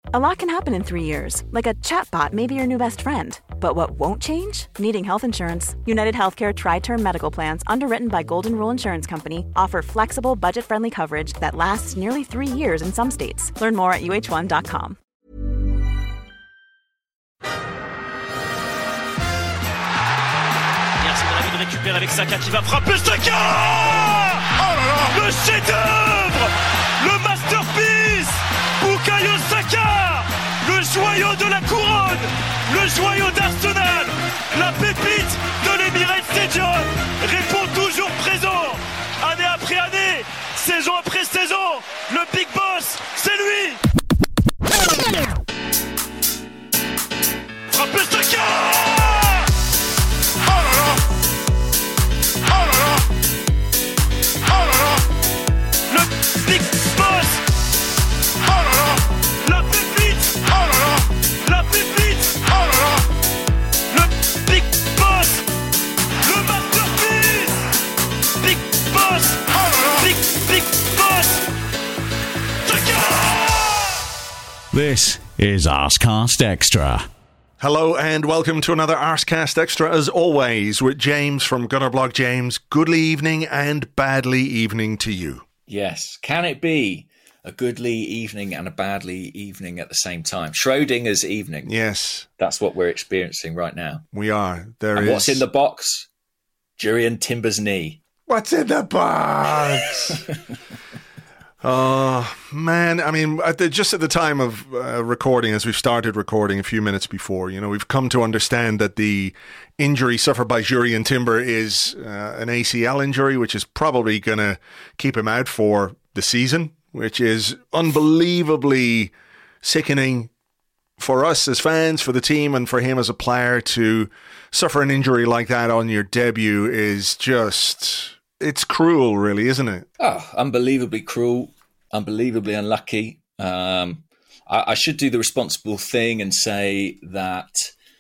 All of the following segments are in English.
A lot can happen in 3 years, like a chatbot may be your new best friend. But what won't change? Needing health insurance. United Healthcare Tri-Term Medical Plans, underwritten by Golden Rule Insurance Company, offer flexible, budget-friendly coverage that lasts nearly 3 years in some states. Learn more at uh1.com. Merci mon ami de récupérer avec Saka qui va frapper. Saka! Oh là là! Le chef-d'œuvre! Le masterpiece! Bukayo Saka! Le joyau de la couronne! Le joyau d'Arsenal! La pépite de l'Emirates Stadium répond toujours présent! Année après année, saison après saison, le Big Boss, c'est lui! Frappé Saka! Oh là là! Oh là là! Oh là là! Le Big Boss! Oh là là! La pépite! Oh là là! La pépite! Oh là là! Le Big Boss! Le masterpiece! Big Boss! Oh là là! Big Boss! Saka! This is Arsecast Extra. Hello and welcome to another Arsecast Extra, as always, with James from Gunnerblog. James, goodly evening and badly evening to you. Yes. Can it be a goodly evening and a badly evening at the same time? Schrodinger's evening. Yes. That's what we're experiencing right now. We are. What's in the box? Jurrien Timber's knee. What's in the box? Oh, man. I mean, just at the time of recording, as we've started recording a few minutes before, we've come to understand that the injury suffered by Jurrien Timber is an ACL injury, which is probably going to keep him out for the season, which is unbelievably sickening for us as fans, for the team, and for him as a player. To suffer an injury like that on your debut is just... It's cruel, really, isn't it? Oh, unbelievably cruel, unbelievably unlucky. I should do the responsible thing and say that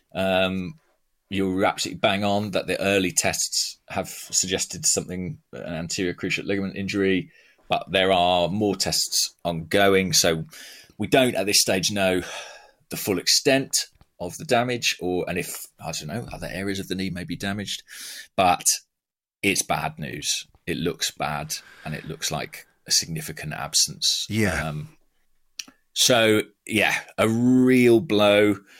you're absolutely bang on that the early tests have suggested something, an anterior cruciate ligament injury, but there are more tests ongoing. So we don't at this stage know the full extent of the damage, and if, I don't know, other areas of the knee may be damaged. But it's bad news. It looks bad, and it looks like a significant absence. Yeah. So, a real blow. Do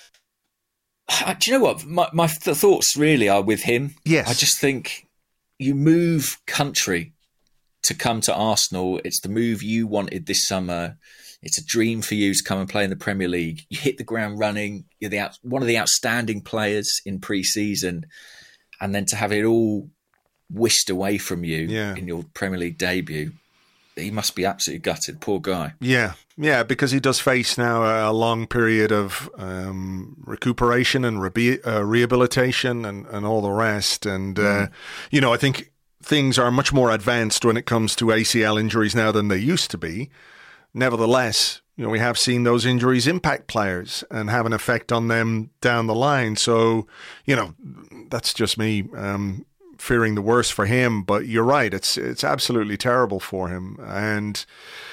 you know what? My thoughts really are with him. Yes. I just think you move country to come to Arsenal. It's the move you wanted this summer. It's a dream for you to come and play in the Premier League. You hit the ground running. You're one of the outstanding players in pre-season. And then to have it all whisked away from you in your Premier League debut, he must be absolutely gutted. Poor guy. Yeah, because he does face now a long period of recuperation and rehabilitation and all the rest. And, I think things are much more advanced when it comes to ACL injuries now than they used to be. Nevertheless, we have seen those injuries impact players and have an effect on them down the line. So, that's just me fearing the worst for him. But you're right, it's absolutely terrible for him. And,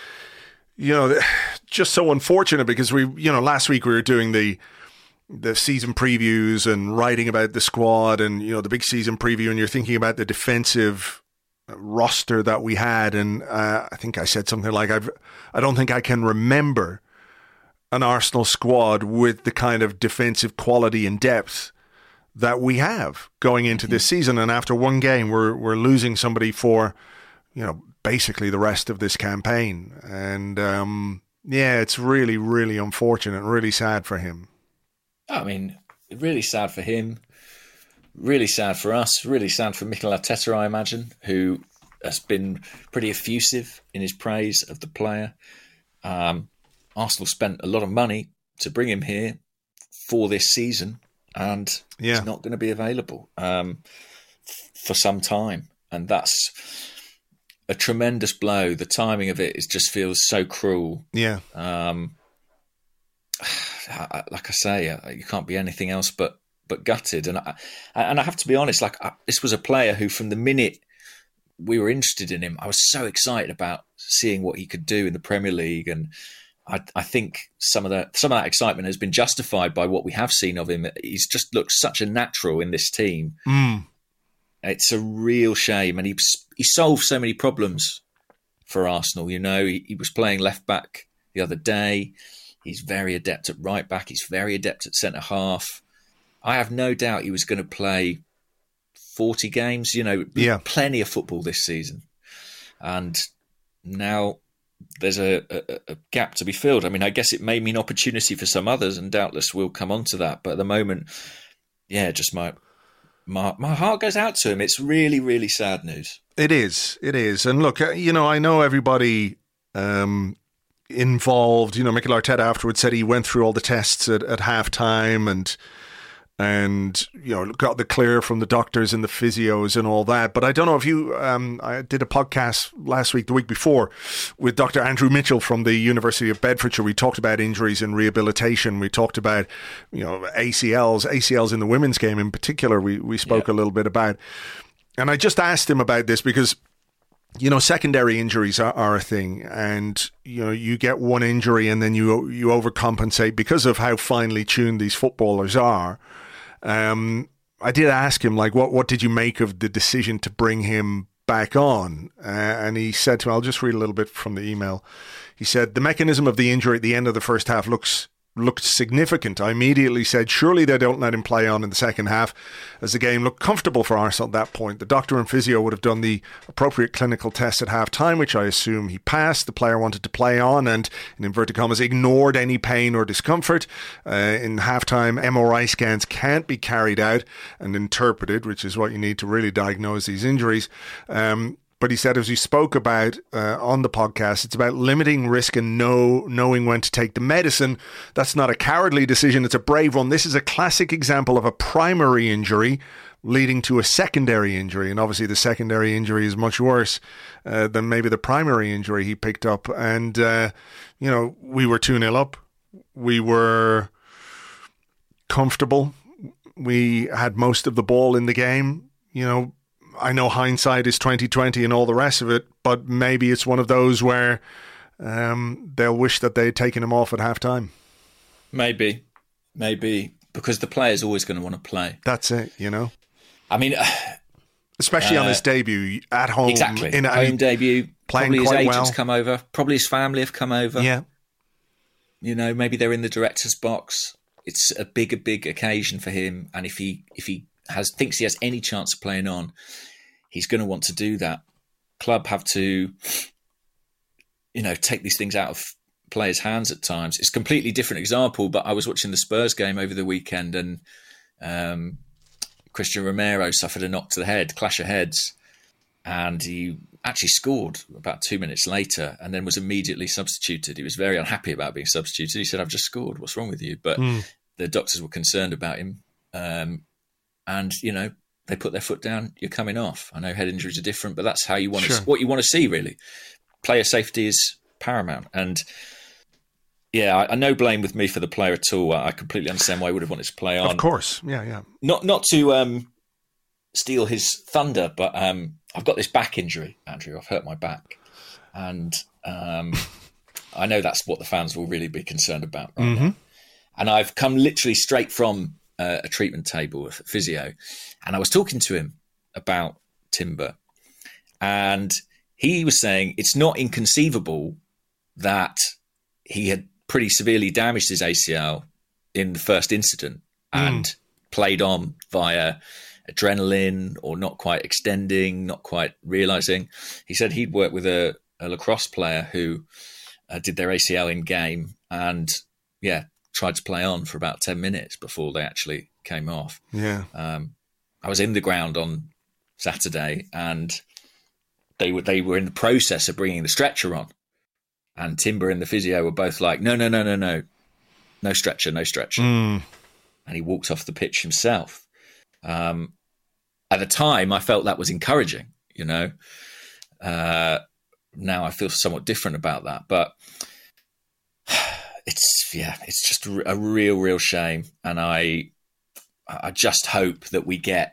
just so unfortunate because last week we were doing the season previews and writing about the squad and, the big season preview, and you're thinking about the defensive roster that we had. And I think I said something like, I don't think I can remember an Arsenal squad with the kind of defensive quality and depth that we have going into this season. And after one game, we're losing somebody for, basically the rest of this campaign. And it's really, really unfortunate, really sad for him. I mean, really sad for him, really sad for us, really sad for Mikel Arteta, I imagine, who has been pretty effusive in his praise of the player. Arsenal spent a lot of money to bring him here for this season, and he's not going to be available for some time. And that's a tremendous blow. The timing of it just feels so cruel. Yeah. Like I say, you can't be anything else but gutted. And I have to be honest, this was a player who, from the minute we were interested in him, I was so excited about seeing what he could do in the Premier League. And I think some of that excitement has been justified by what we have seen of him. He's just looked such a natural in this team. It's a real shame, and he solved so many problems for Arsenal. You know, he was playing left back the other day. He's very adept at right back. He's very adept at centre half. I have no doubt he was going to play 40 games. You know, plenty of football this season, and now there's a gap to be filled. I mean, I guess it may mean opportunity for some others, and doubtless we'll come on to that. But at the moment, just my heart goes out to him. It's really, really sad news. It is. And look, I know everybody involved. Mikel Arteta afterwards said he went through all the tests at half-time and got the clear from the doctors and the physios and all that. But I don't know if you, I did a podcast the week before, with Dr. Andrew Mitchell from the University of Bedfordshire. We talked about injuries and rehabilitation. We talked about, ACLs in the women's game in particular. We spoke a little bit about. And I just asked him about this because, secondary injuries are a thing, and, you get one injury and then you overcompensate because of how finely tuned these footballers are. I did ask him, what did you make of the decision to bring him back on? And he said to me, I'll just read a little bit from the email. He said, the mechanism of the injury at the end of the first half looked significant. I immediately said, surely they don't let him play on in the second half, as the game looked comfortable for Arsenal at that point. The doctor and physio would have done the appropriate clinical test at half time, which I assume he passed. The player wanted to play on and, in inverted commas, ignored any pain or discomfort. In half time, MRI scans can't be carried out and interpreted, which is what you need to really diagnose these injuries. But he said, as we spoke about on the podcast, it's about limiting risk and knowing when to take the medicine. That's not a cowardly decision. It's a brave one. This is a classic example of a primary injury leading to a secondary injury. And obviously the secondary injury is much worse than maybe the primary injury he picked up. And, we were 2-0 up. We were comfortable. We had most of the ball in the game. I know hindsight is 20/20 and all the rest of it, but maybe it's one of those where they'll wish that they had taken him off at half-time. Maybe, because the player's always going to want to play. That's it, I mean, especially on his debut at home. Exactly, home debut. Playing probably his quite agents well. Come over. Probably his family have come over. Yeah. Maybe they're in the director's box. It's a big occasion for him, and if he thinks he has any chance of playing on, he's going to want to do that. Club have to, take these things out of players' hands at times. It's a completely different example, but I was watching the Spurs game over the weekend, and Christian Romero suffered a knock to the head, clash of heads, and he actually scored about 2 minutes later and then was immediately substituted. He was very unhappy about being substituted. He said, I've just scored. What's wrong with you? But the doctors were concerned about him. And, they put their foot down, you're coming off. I know head injuries are different, but that's how you want to, what you want to see, really. Player safety is paramount. And, I no blame with me for the player at all. I completely understand why he would have wanted to play on. Of course, yeah. Not to steal his thunder, but I've got this back injury, Andrew. I've hurt my back. And I know that's what the fans will really be concerned about right now. And I've come literally straight from a treatment table with physio, and I was talking to him about Timber, and he was saying it's not inconceivable that he had pretty severely damaged his ACL in the first incident and played on via adrenaline or not quite extending, not quite realizing. He said he'd worked with a lacrosse player who did their ACL in game and tried to play on for about 10 minutes before they actually came off. Yeah. I was in the ground on Saturday, and they were in the process of bringing the stretcher on, and Timber and the physio were both like, no stretcher. And he walked off the pitch himself. At the time, I felt that was encouraging, Now I feel somewhat different about that, but it's just a real shame. And I just hope that we get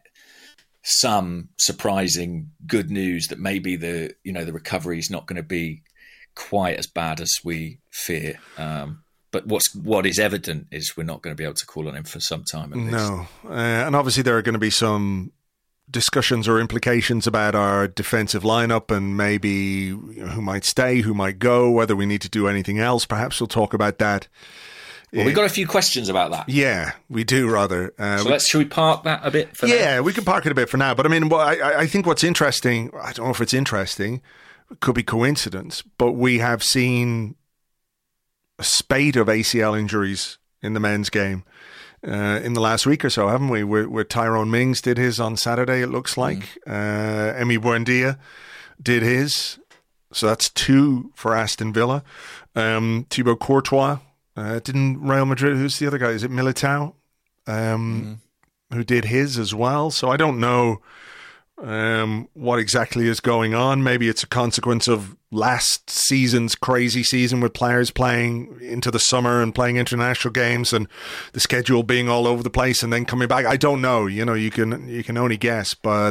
some surprising good news that maybe the recovery is not going to be quite as bad as we fear. But what is evident is we're not going to be able to call on him for some time at least. No. And obviously there are going to be some discussions or implications about our defensive lineup and maybe who might stay, who might go, whether we need to do anything else. Perhaps we'll talk about that. Well, we've got a few questions about that. Yeah, we do, rather. Should we park that a bit for now? Yeah, we can park it a bit for now. But I mean, I think what's interesting, I don't know if it's interesting, it could be coincidence, but we have seen a spate of ACL injuries in the men's game in the last week or so, haven't we? Where Tyrone Mings did his on Saturday, it looks like. Emi Buendia did his. So that's 2 for Aston Villa. Thibaut Courtois. Didn't Real Madrid, who's the other guy? Is it Militao? Who did his as well. So I don't know what exactly is going on. Maybe it's a consequence of last season's crazy season with players playing into the summer and playing international games and the schedule being all over the place and then coming back. I don't know. You can only guess, but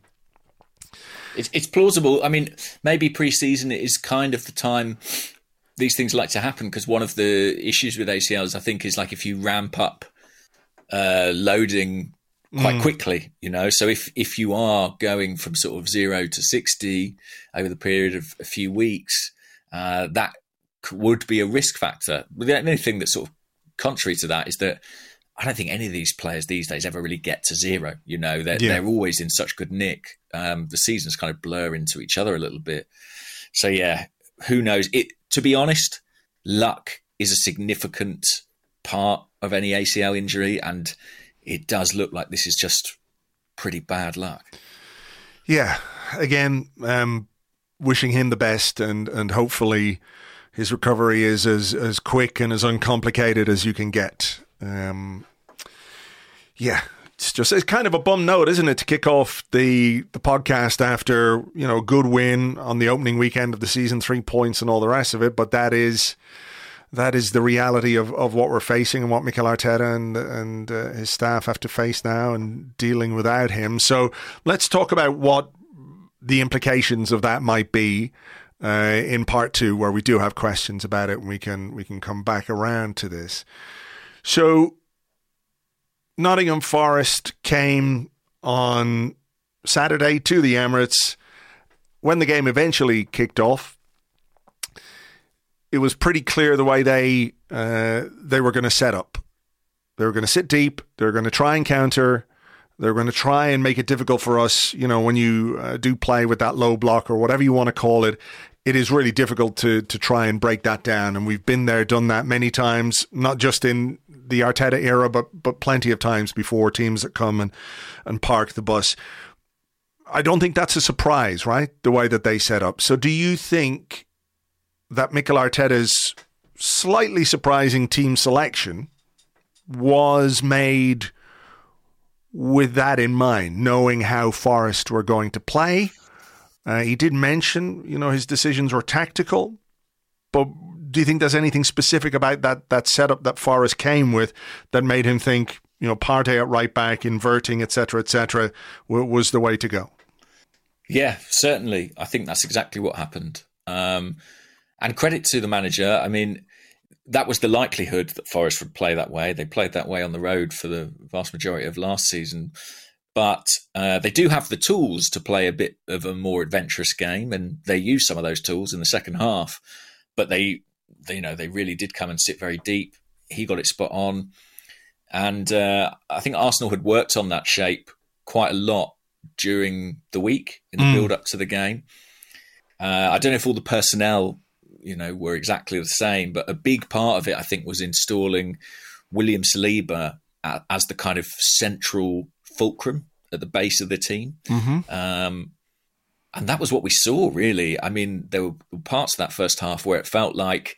it's plausible. I mean, maybe pre-season is kind of the time these things like to happen, because one of the issues with ACLs, I think, is like if you ramp up loading quite quickly, So if you are going from sort of 0 to 60 over the period of a few weeks, that would be a risk factor. The only thing that's sort of contrary to that is that I don't think any of these players these days ever really get to 0. They're always in such good nick. The seasons kind of blur into each other a little bit. So yeah, who knows? To be honest, luck is a significant part of any ACL injury, and it does look like this is just pretty bad luck. Yeah. Again, wishing him the best, and hopefully his recovery is as quick and as uncomplicated as you can get. It's kind of a bum note, isn't it, to kick off the podcast after, a good win on the opening weekend of the season, 3 points and all the rest of it. But that is the reality of what we're facing and what Mikel Arteta and his staff have to face now and dealing without him. So let's talk about what the implications of that might be in part 2, where we do have questions about it, and we can come back around to this. So Nottingham Forest came on Saturday to the Emirates. When the game eventually kicked off, it was pretty clear the way they were going to set up. They were going to sit deep. They were going to try and counter. They were going to try and make it difficult for us. When you do play with that low block or whatever you want to call it, it is really difficult to try and break that down. And we've been there, done that many times, not just in the Arteta era, but plenty of times before, teams that come and park the bus. I don't think that's a surprise, right? The way that they set up. So do you think that Mikel Arteta's slightly surprising team selection was made with that in mind, knowing how Forest were going to play? He did mention, his decisions were tactical, but do you think there's anything specific about that setup that Forest came with that made him think, Partey at right back, inverting, et cetera, was the way to go? Yeah, certainly. I think that's exactly what happened. And credit to the manager. I mean, that was the likelihood that Forest would play that way. They played that way on the road for the vast majority of last season. But they do have the tools to play a bit of a more adventurous game, and they used some of those tools in the second half. But they really did come and sit very deep. He got it spot on. And I think Arsenal had worked on that shape quite a lot during the week in the build-up to the game. I don't know if all the personnel, were exactly the same, but a big part of it, I think, was installing William Saliba as the kind of central fulcrum at the base of the team. And that was what we saw, really. I mean, there were parts of that first half where it felt like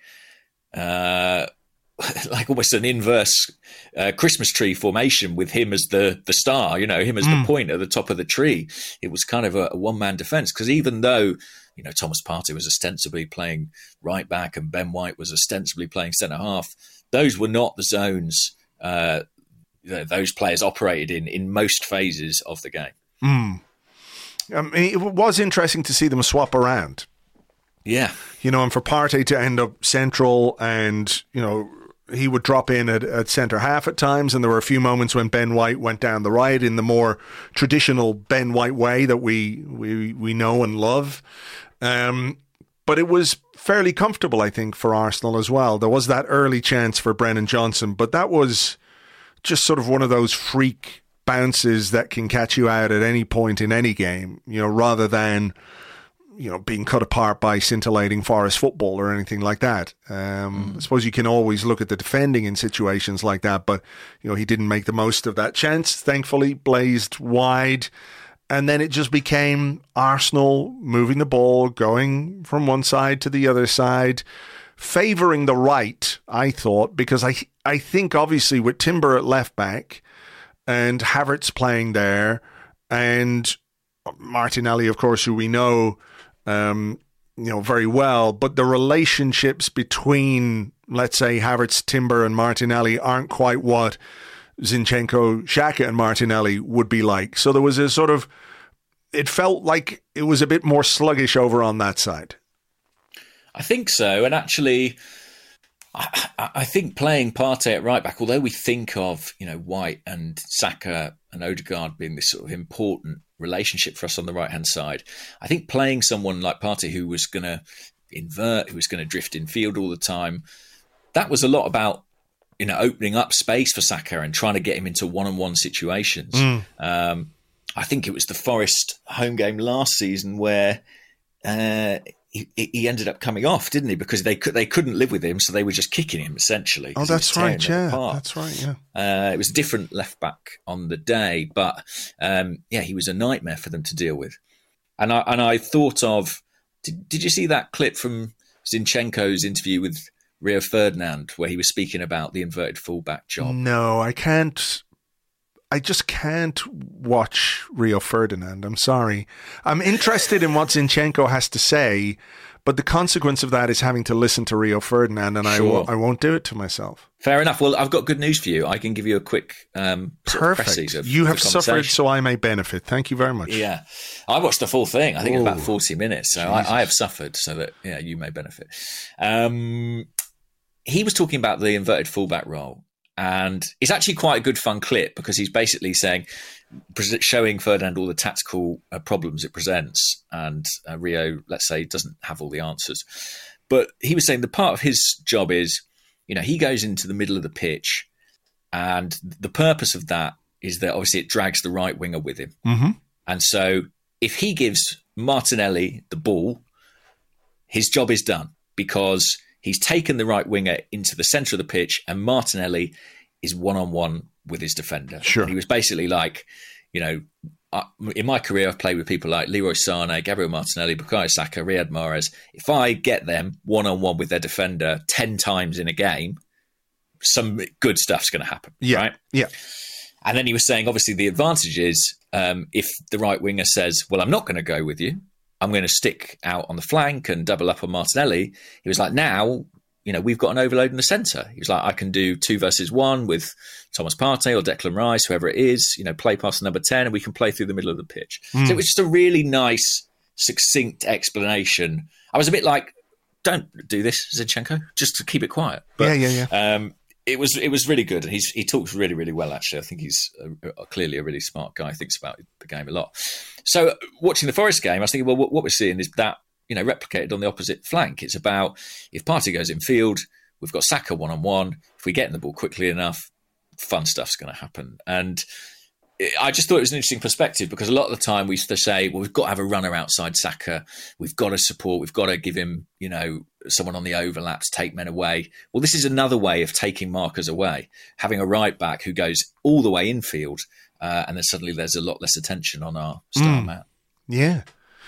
almost an inverse Christmas tree formation with him as the star, him as the point at the top of the tree. It was kind of a one-man defence, because even though, Thomas Partey was ostensibly playing right back and Ben White was ostensibly playing centre-half, those were not the zones those players operated in most phases of the game. It was interesting to see them swap around. Yeah. And for Partey to end up central and, he would drop in at centre half at times, and there were a few moments when Ben White went down the right in the more traditional Ben White way that we know and love. But it was fairly comfortable, I think, for Arsenal as well. There was that early chance for Brennan Johnson, but that was just sort of one of those freak bounces that can catch you out at any point in any game, rather than being cut apart by scintillating Forest football or anything like that. I suppose you can always look at the defending in situations like that, but, he didn't make the most of that chance. Thankfully, blazed wide. And then it just became Arsenal moving the ball, going from one side to the other side, favouring the right, I thought, because I think obviously with Timber at left back and Havertz playing there and Martinelli, of course, who we know, very well, but the relationships between, let's say, Havertz, Timber and Martinelli aren't quite what Zinchenko, Xhaka and Martinelli would be like. So there was a sort of, it felt like it was a bit more sluggish over on that side. I think so. And actually, I think playing Partey at right back, although we think of, White and Saka and Odegaard being this sort of important relationship for us on the right-hand side, I think playing someone like Partey who was going to invert, who was going to drift in field all the time, that was a lot about, opening up space for Saka and trying to get him into one-on-one situations. I think it was the Forest home game last season where he ended up coming off, didn't he? Because they couldn't live with him, so they were just kicking him essentially. Oh, that's right. Yeah, that's right. Yeah, it was a different left back on the day, but he was a nightmare for them to deal with. And I thought of, did you see that clip from Zinchenko's interview with Rio Ferdinand where he was speaking about the inverted fullback job? No, I can't. I just can't watch Rio Ferdinand. I'm sorry. I'm interested in what Zinchenko has to say, but the consequence of that is having to listen to Rio Ferdinand, and sure. I won't do it to myself. Fair enough. Well, I've got good news for you. I can give you a quick perfect. You have suffered, so I may benefit. Thank you very much. Yeah, I watched the full thing. I think it's about 40 minutes, so I have suffered, so that you may benefit. He was talking about the inverted fullback role. And it's actually quite a good fun clip because he's basically showing Ferdinand all the tactical problems it presents. And Rio, let's say, doesn't have all the answers. But he was saying the part of his job is, he goes into the middle of the pitch. And the purpose of that is that obviously it drags the right winger with him. Mm-hmm. And so if he gives Martinelli the ball, his job is done because he's taken the right winger into the centre of the pitch and Martinelli is one-on-one with his defender. Sure. And he was basically like, in my career, I've played with people like Leroy Sané, Gabriel Martinelli, Bukayo Saka, Riyad Mahrez. If I get them one-on-one with their defender 10 times in a game, some good stuff's going to happen. Yeah. Right? Yeah. And then he was saying, obviously, the advantage is if the right winger says, well, I'm not going to go with you, I'm going to stick out on the flank and double up on Martinelli. He was like, now, we've got an overload in the centre. He was like, I can do 2 versus 1 with Thomas Partey or Declan Rice, whoever it is, play past number 10 and we can play through the middle of the pitch. So it was just a really nice, succinct explanation. I was a bit like, don't do this, Zinchenko, just to keep it quiet. But, yeah. It was really good. And he talks really, really well, actually. I think he's clearly a really smart guy. Thinks about the game a lot. So watching the Forest game, I was thinking, well, what we're seeing is that, replicated on the opposite flank. It's about if Partey goes in field, we've got Saka one-on-one. If we get in the ball quickly enough, fun stuff's going to happen. And I just thought it was an interesting perspective because a lot of the time we used to say, well, we've got to have a runner outside Saka. We've got to support. We've got to give him, someone on the overlaps, take men away. Well, this is another way of taking markers away, having a right back who goes all the way infield and then suddenly there's a lot less attention on our star man. Yeah.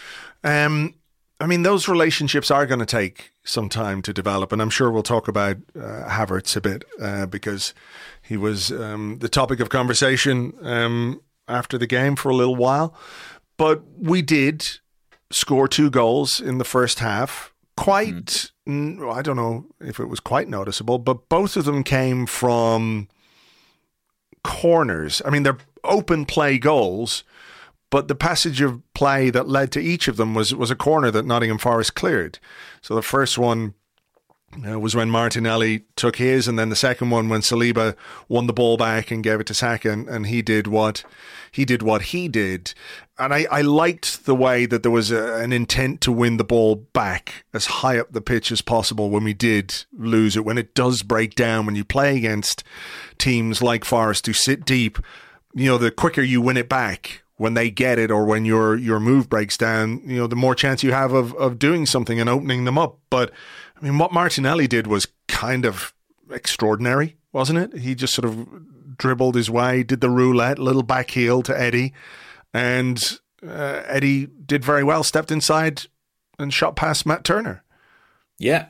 Those relationships are going to take some time to develop, and I'm sure we'll talk about Havertz a bit because he was the topic of conversation after the game for a little while. But we did score 2 goals in the first half. Quite, I don't know if it was quite noticeable, but both of them came from corners. They're open play goals, but the passage of play that led to each of them was a corner that Nottingham Forest cleared. So the first one was when Martinelli took his, and then the second one when Saliba won the ball back and gave it to Saka, and he did what he did. And I liked the way that there was an intent to win the ball back as high up the pitch as possible when we did lose it, when it does break down, when you play against teams like Forest who sit deep. The quicker you win it back when they get it, or when your move breaks down, the more chance you have of doing something and opening them up. But I mean, what Martinelli did was kind of extraordinary, wasn't it? He just sort of dribbled his way, did the roulette, little back heel to Eddie, and Eddie did very well, stepped inside and shot past Matt Turner. Yeah.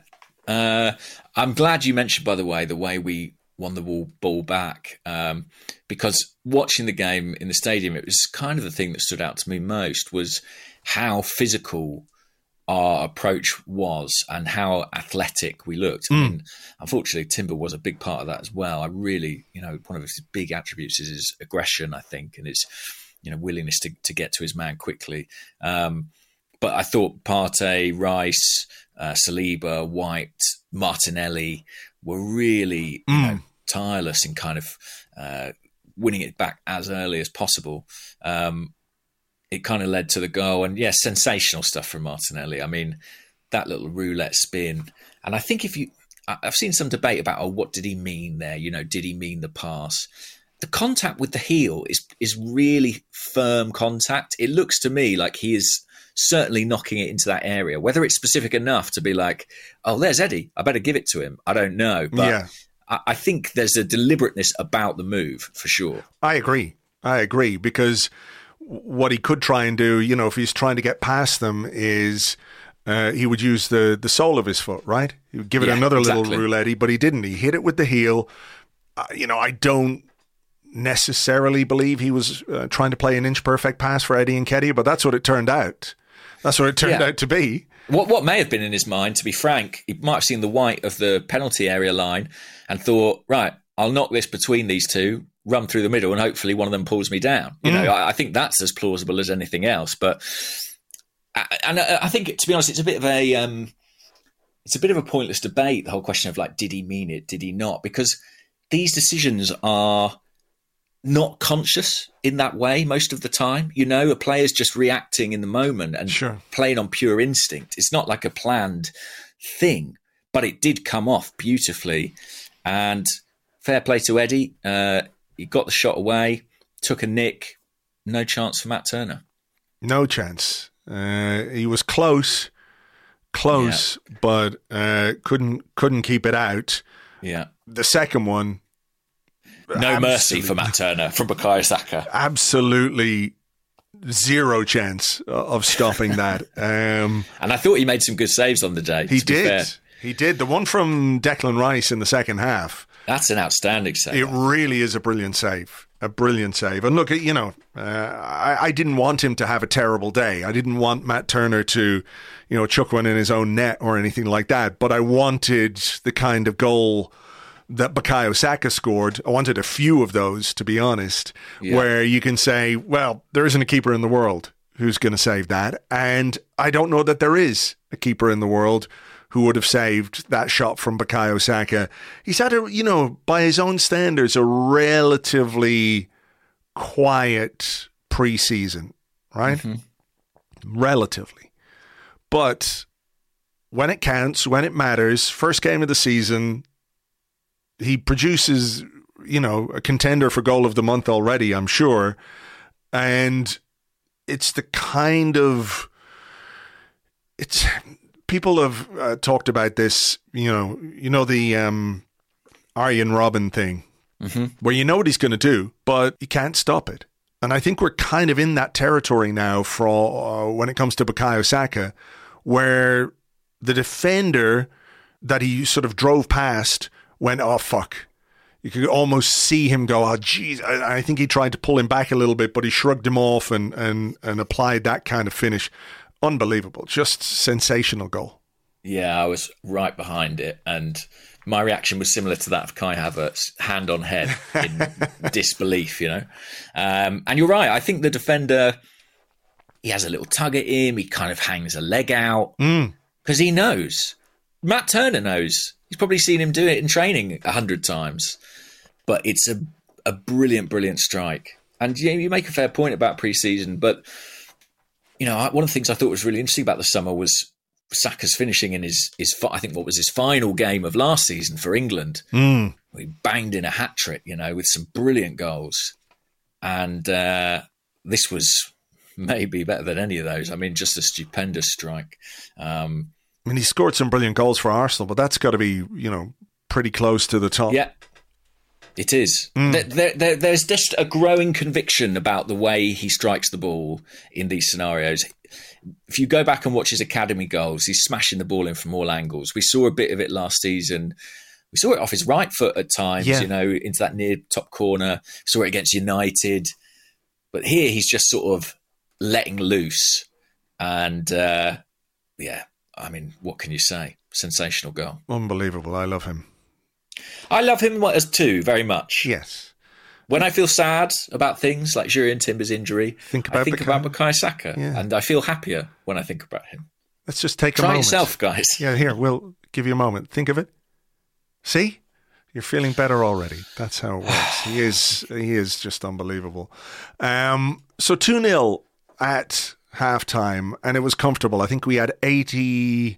I'm glad you mentioned, by the way we won the ball back, because watching the game in the stadium, it was kind of the thing that stood out to me most was how physical our approach was and how athletic we looked. I mean, unfortunately, Timber was a big part of that as well. I really, one of his big attributes is his aggression, I think, and his, willingness to get to his man quickly. But I thought Partey, Rice, Saliba, White, Martinelli were really tireless in kind of winning it back as early as possible. It kind of led to the goal, and sensational stuff from Martinelli. I mean, that little roulette spin. And I think I've seen some debate about, what did he mean there? Did he mean the pass? The contact with the heel is really firm contact. It looks to me like he is certainly knocking it into that area. Whether it's specific enough to be like, oh, there's Eddie, I better give it to him, I don't know. But I think there's a deliberateness about the move for sure. I agree, because what he could try and do, if he's trying to get past them, is he would use the sole of his foot, right? He would give it another little roulette, but he didn't. He hit it with the heel. I don't necessarily believe he was trying to play an inch-perfect pass for Eddie Nketiah, but that's what it turned out. That's what it turned out to be. What may have been in his mind, to be frank, he might have seen the white of the penalty area line and thought, right, I'll knock this between these two, run through the middle, and hopefully one of them pulls me down. I think that's as plausible as anything else. But I think, to be honest, it's a bit of a pointless debate. The whole question of did he mean it? Did he not? Because these decisions are not conscious in that way most of the time. A player's just reacting in the moment and playing on pure instinct. It's not like a planned thing, but it did come off beautifully. And fair play to Eddie. He got the shot away, took a nick. No chance for Matt Turner. No chance. He was close, but couldn't keep it out. Yeah. The second one, no mercy for Matt Turner from Bukayo Saka. Absolutely zero chance of stopping that. And I thought he made some good saves on the day. He did. He did. The one from Declan Rice in the second half. That's an outstanding save. It really is a brilliant save. And look, I didn't want him to have a terrible day. I didn't want Matt Turner to, chuck one in his own net or anything like that. But I wanted the kind of goal that Bukayo Saka scored. I wanted a few of those, to be honest, where you can say, well, there isn't a keeper in the world who's going to save that. And I don't know that there is a keeper in the world who would have saved that shot from Bukayo Saka. He's had by his own standards, a relatively quiet pre-season, right? Mm-hmm. Relatively. But when it counts, when it matters, first game of the season, he produces, a contender for goal of the month already, I'm sure. And it's the kind of... People have talked about this, the Arjen Robben thing, where you know what he's going to do, but you can't stop it. And I think we're kind of in that territory now for when it comes to Bukayo Saka, where the defender that he sort of drove past went, oh, fuck. You could almost see him go, oh, geez. I think he tried to pull him back a little bit, but he shrugged him off and applied that kind of finish. Unbelievable. Just sensational goal. Yeah, I was right behind it. And my reaction was similar to that of Kai Havertz, hand on head in disbelief, And you're right. I think the defender he has a little tug at him. He kind of hangs a leg out because he knows. Matt Turner knows. He's probably seen him do it in training 100 times. But it's a brilliant, brilliant strike. And you make a fair point about pre-season, but one of the things I thought was really interesting about the summer was Saka's finishing in his I think what was his final game of last season for England. He banged in a hat trick, with some brilliant goals. And this was maybe better than any of those. I mean, just a stupendous strike. He scored some brilliant goals for Arsenal, but that's got to be, pretty close to the top. Yeah, it is. There's just a growing conviction about the way he strikes the ball in these scenarios. If you go back and watch his academy goals, he's smashing the ball in from all angles. We saw a bit of it last season. We saw it off his right foot at times, into that near top corner. Saw it against United. But here he's just sort of letting loose. And, what can you say? Sensational goal. Unbelievable. I love him. I love him as too, very much. Yes. When I feel sad about things like Jurrien Timber's injury, I think about Bukayo Saka, and I feel happier when I think about him. Let's just take a moment. Try yourself, guys. Yeah, here, we'll give you a moment. Think of it. See? You're feeling better already. That's how it works. He is just unbelievable. So 2-0 at halftime, and it was comfortable. I think we had 85%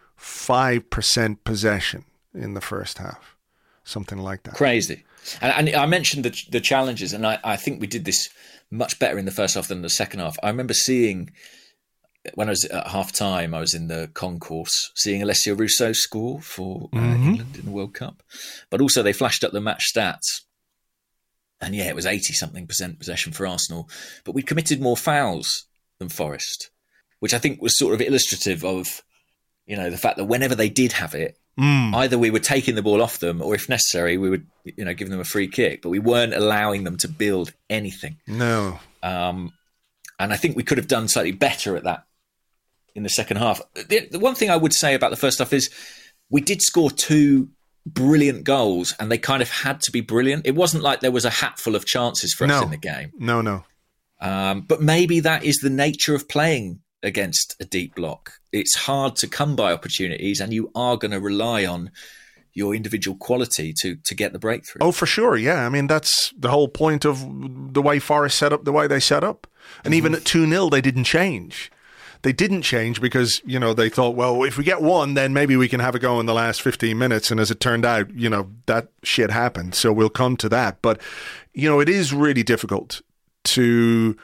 possession in the first half. Something like that. Crazy. And I mentioned the challenges, and I think we did this much better in the first half than the second half. I remember seeing, when I was at half-time, I was in the concourse, seeing Alessio Russo score for England in the World Cup. But also they flashed up the match stats. And it was 80-something% possession for Arsenal. But we committed more fouls than Forest, which I think was sort of illustrative of, the fact that whenever they did have it, either we were taking the ball off them, or if necessary, we would, give them a free kick. But we weren't allowing them to build anything. No. And I think we could have done slightly better at that in the second half. The one thing I would say about the first half is we did score 2 brilliant goals, and they kind of had to be brilliant. It wasn't like there was a hatful of chances for us in the game. No. But maybe that is the nature of playing against a deep block. It's hard to come by opportunities, and you are going to rely on your individual quality to get the breakthrough. Oh, for sure, yeah. I mean, that's the whole point of the way Forest set up, the way they set up. And even at 2-0, they didn't change. They didn't change because, they thought, well, if we get one, then maybe we can have a go in the last 15 minutes. And as it turned out, that shit happened. So we'll come to that. But, it is really difficult to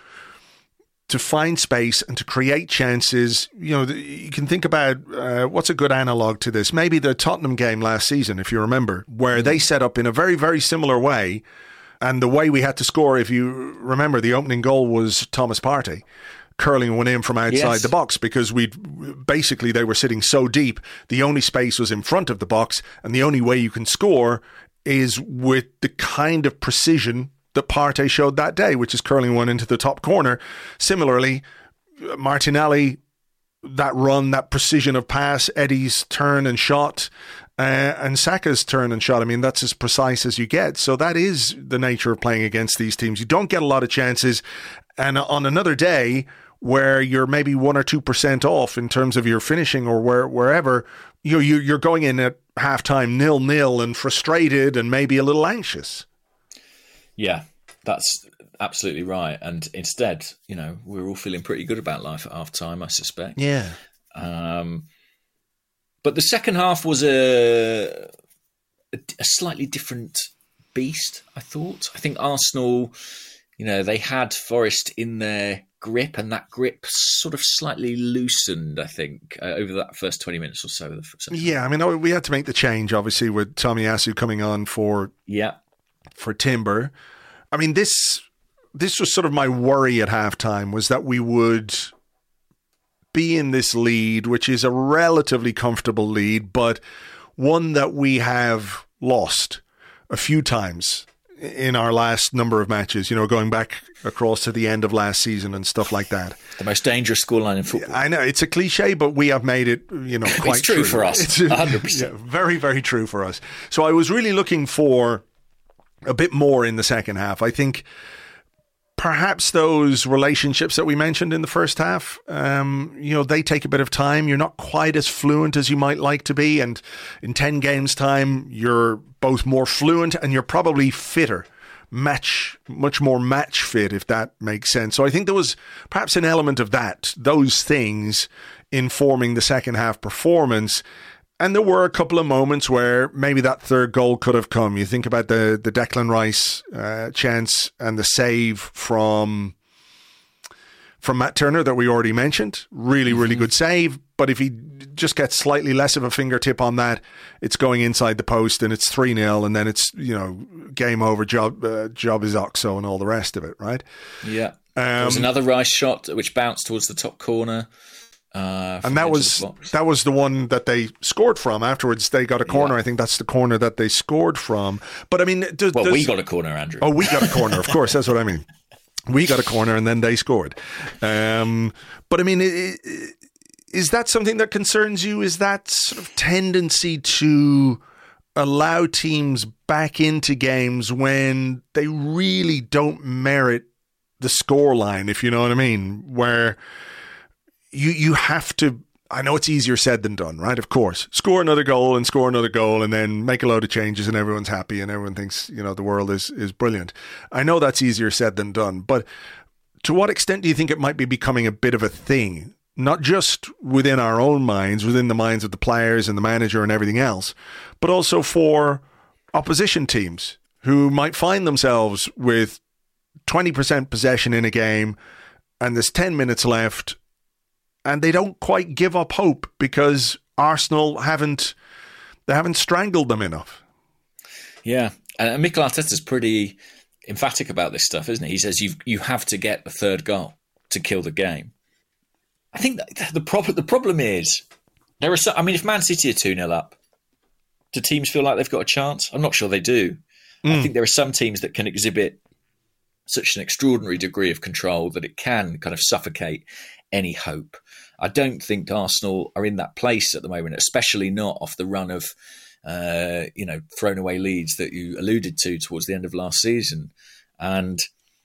find space and to create chances. You can think about what's a good analog to this. Maybe the Tottenham game last season, if you remember, where they set up in a very, very similar way. And the way we had to score, if you remember, the opening goal was Thomas Partey curling one in from outside the box, because they were sitting so deep. The only space was in front of the box, and the only way you can score is with the kind of precision that Partey showed that day, which is curling one into the top corner. Similarly, Martinelli, that run, that precision of pass, Eddie's turn and shot, and Saka's turn and shot. I mean, that's as precise as you get. So that is the nature of playing against these teams. You don't get a lot of chances. And on another day where you're maybe 1 or 2% off in terms of your finishing or wherever, you're going in at halftime 0-0 and frustrated and maybe a little anxious. Yeah, that's absolutely right. And instead, we're all feeling pretty good about life at half time, I suspect. Yeah. But the second half was a slightly different beast, I thought. I think Arsenal, they had Forest in their grip, and that grip sort of slightly loosened, I think, over that first 20 minutes or so. Yeah, I mean, we had to make the change, obviously, with Tomiyasu coming on for Timber. I mean, this was sort of my worry at halftime, was that we would be in this lead, which is a relatively comfortable lead, but one that we have lost a few times in our last number of matches, going back across to the end of last season and stuff like that. The most dangerous scoreline in football. I know, it's a cliche, but we have made it, quite it's true for us. It's 100%. Yeah, very, very true for us. So I was really looking for a bit more in the second half. I think perhaps those relationships that we mentioned in the first half, they take a bit of time. You're not quite as fluent as you might like to be. And in 10 games' time, you're both more fluent and you're probably fitter. Much more match fit, if that makes sense. So I think there was perhaps an element of that, those things informing the second half performance. And there were a couple of moments where maybe that third goal could have come. You think about the Declan Rice chance and the save from Matt Turner that we already mentioned. Really, really good save. But if he just gets slightly less of a fingertip on that, it's going inside the post and it's 3-0 and then it's, game over, job is Oxo and all the rest of it, right? Yeah. There was another Rice shot which bounced towards the top corner. And that was the one that they scored from. Afterwards, they got a corner. Yeah. I think that's the corner that they scored from. But I mean, we got a corner, Andrew. Oh, we got a corner. Of course, that's what I mean. We got a corner, and then they scored. But I mean, is that something that concerns you? Is that sort of tendency to allow teams back into games when they really don't merit the scoreline, if you know what I mean, where you have to, I know it's easier said than done, right? Of course. Score another goal and then make a load of changes and everyone's happy and everyone thinks, the world is brilliant. I know that's easier said than done, but to what extent do you think it might be becoming a bit of a thing? Not just within our own minds, within the minds of the players and the manager and everything else, but also for opposition teams who might find themselves with 20% possession in a game and there's 10 minutes left and they don't quite give up hope because Arsenal haven't strangled them enough. Yeah. And Mikel Arteta's pretty emphatic about this stuff, isn't he? He says you have to get the third goal to kill the game. I think that the problem is there are some, I mean, if Man City are 2-0 up, do teams feel like they've got a chance? I'm not sure they do. I think there are some teams that can exhibit such an extraordinary degree of control that it can kind of suffocate any hope. I don't think Arsenal are in that place at the moment, especially not off the run of thrown away leads that you alluded to towards the end of last season. And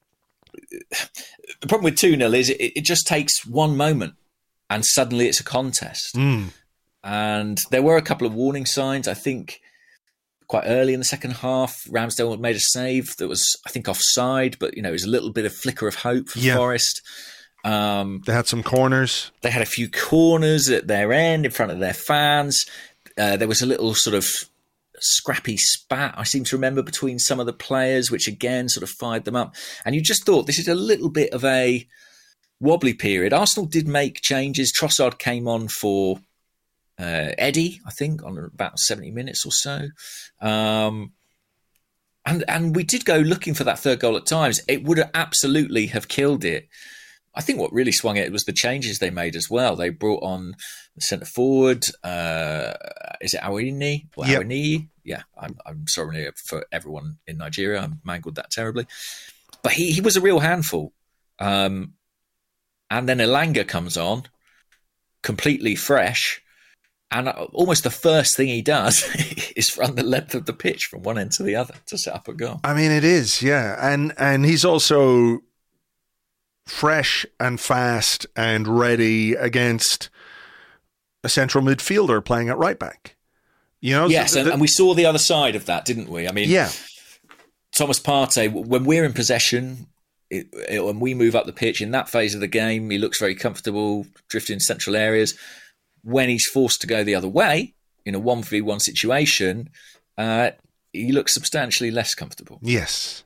the problem with 2-0 is it just takes one moment and suddenly it's a contest. And there were a couple of warning signs, I think, quite early in the second half. Ramsdale made a save that was, I think, offside, but, it was a little bit of flicker of hope for Forest. They had some corners. They had a few corners at their end in front of their fans. There was a little sort of scrappy spat, I seem to remember, between some of the players, which again sort of fired them up. And you just thought this is a little bit of a wobbly period. Arsenal did make changes. Trossard came on for Eddie, I think, on about 70 minutes or so. And we did go looking for that third goal at times. It would absolutely have killed it. I think what really swung it was the changes they made as well. They brought on the centre forward. Is it Awini? Yep. Awini? Yeah, I'm sorry for everyone in Nigeria. I mangled that terribly. But he was a real handful. And then Elanga comes on, completely fresh. And almost the first thing he does is run the length of the pitch from one end to the other to set up a goal. I mean, it is, yeah. And he's also fresh and fast and ready against a central midfielder playing at right back. Yes, so and we saw the other side of that, didn't we? I mean, yeah. Thomas Partey, when we're in possession, when we move up the pitch in that phase of the game, he looks very comfortable, drifting in central areas. When he's forced to go the other way in a 1v1 situation, he looks substantially less comfortable. Yes.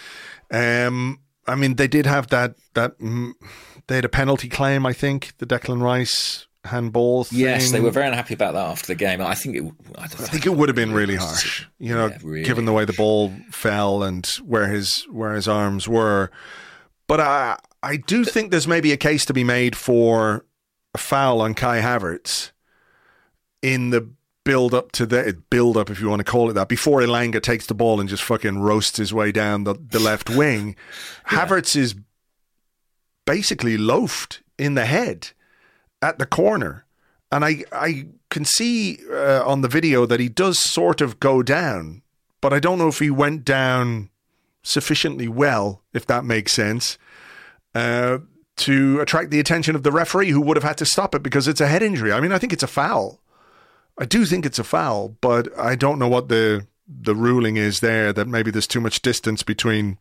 I mean, they did have that they had a penalty claim, I think, the Declan Rice handball thing. Yes, they were very unhappy about that after the game. I think it would have been really harsh, really given the way the ball fell and where his arms were. But I do think there's maybe a case to be made for a foul on Kai Havertz in the build up, if you want to call it that, before Elanga takes the ball and just fucking roasts his way down the left wing. Yeah. Havertz is basically loafed in the head at the corner. And I can see on the video that he does sort of go down, but I don't know if he went down sufficiently well, if that makes sense, to attract the attention of the referee, who would have had to stop it because it's a head injury. I mean, I think it's a foul. I do think it's a foul, but I don't know what the ruling is there, that maybe there's too much distance between,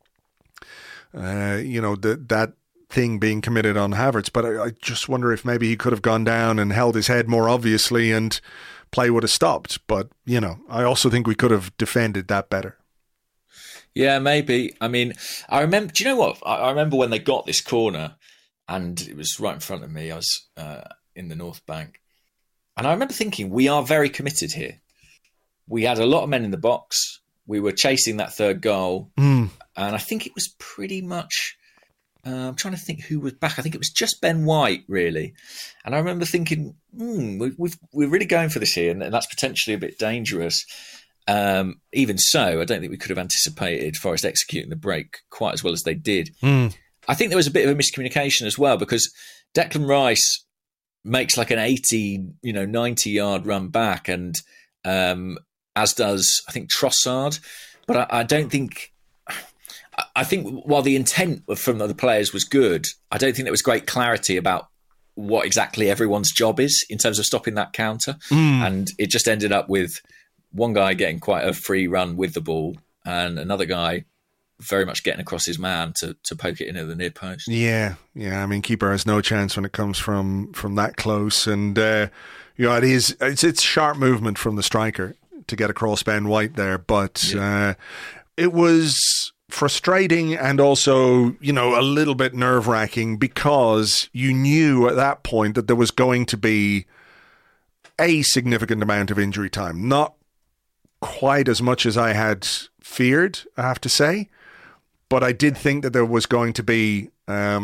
that thing being committed on Havertz. But I just wonder if maybe he could have gone down and held his head more obviously and play would have stopped. But, I also think we could have defended that better. Yeah, maybe. I mean, I remember, do you know what? I remember when they got this corner and it was right in front of me. I was in the North Bank. And I remember thinking, we are very committed here. We had a lot of men in the box. We were chasing that third goal. And I think it was pretty much, I'm trying to think who was back. I think it was just Ben White, really. And I remember thinking, we're really going for this here. And that's potentially a bit dangerous. Even so, I don't think we could have anticipated Forest executing the break quite as well as they did. I think there was a bit of a miscommunication as well, because Declan Rice makes like an 80, 90-yard run back, and as does, I think, Trossard. But I don't think... I think while the intent from the players was good, I don't think there was great clarity about what exactly everyone's job is in terms of stopping that counter. And it just ended up with one guy getting quite a free run with the ball and another guy very much getting across his man to poke it into the near post. Yeah. I mean, keeper has no chance when it comes from that close. And, it's sharp movement from the striker to get across Ben White there. But it was frustrating and also, a little bit nerve-wracking, because you knew at that point that there was going to be a significant amount of injury time. Not quite as much as I had feared, I have to say. But I did think that there was going to be, at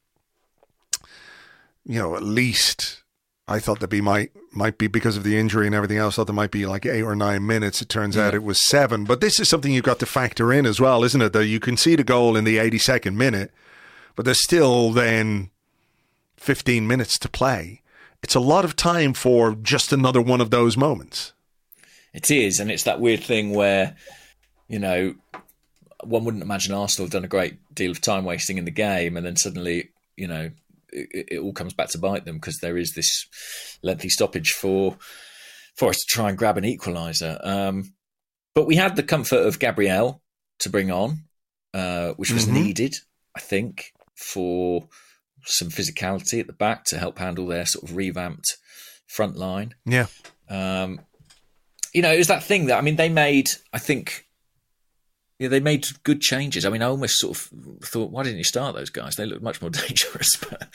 least I thought that might be, because of the injury and everything else, I thought there might be like 8 or 9 minutes. It turns out it was 7. But this is something you've got to factor in as well, isn't it? That you concede a goal in the 82nd minute, but there's still then 15 minutes to play. It's a lot of time for just another one of those moments. It is, and it's that weird thing where, one wouldn't imagine Arsenal have done a great deal of time wasting in the game, and then suddenly, it all comes back to bite them, because there is this lengthy stoppage for us to try and grab an equaliser. But we had the comfort of Gabriel to bring on, which was needed, I think, for some physicality at the back to help handle their sort of revamped front line. Yeah. It was that thing that, they made, I think, they made good changes. I almost sort of thought, why didn't you start those guys? They look much more dangerous. But,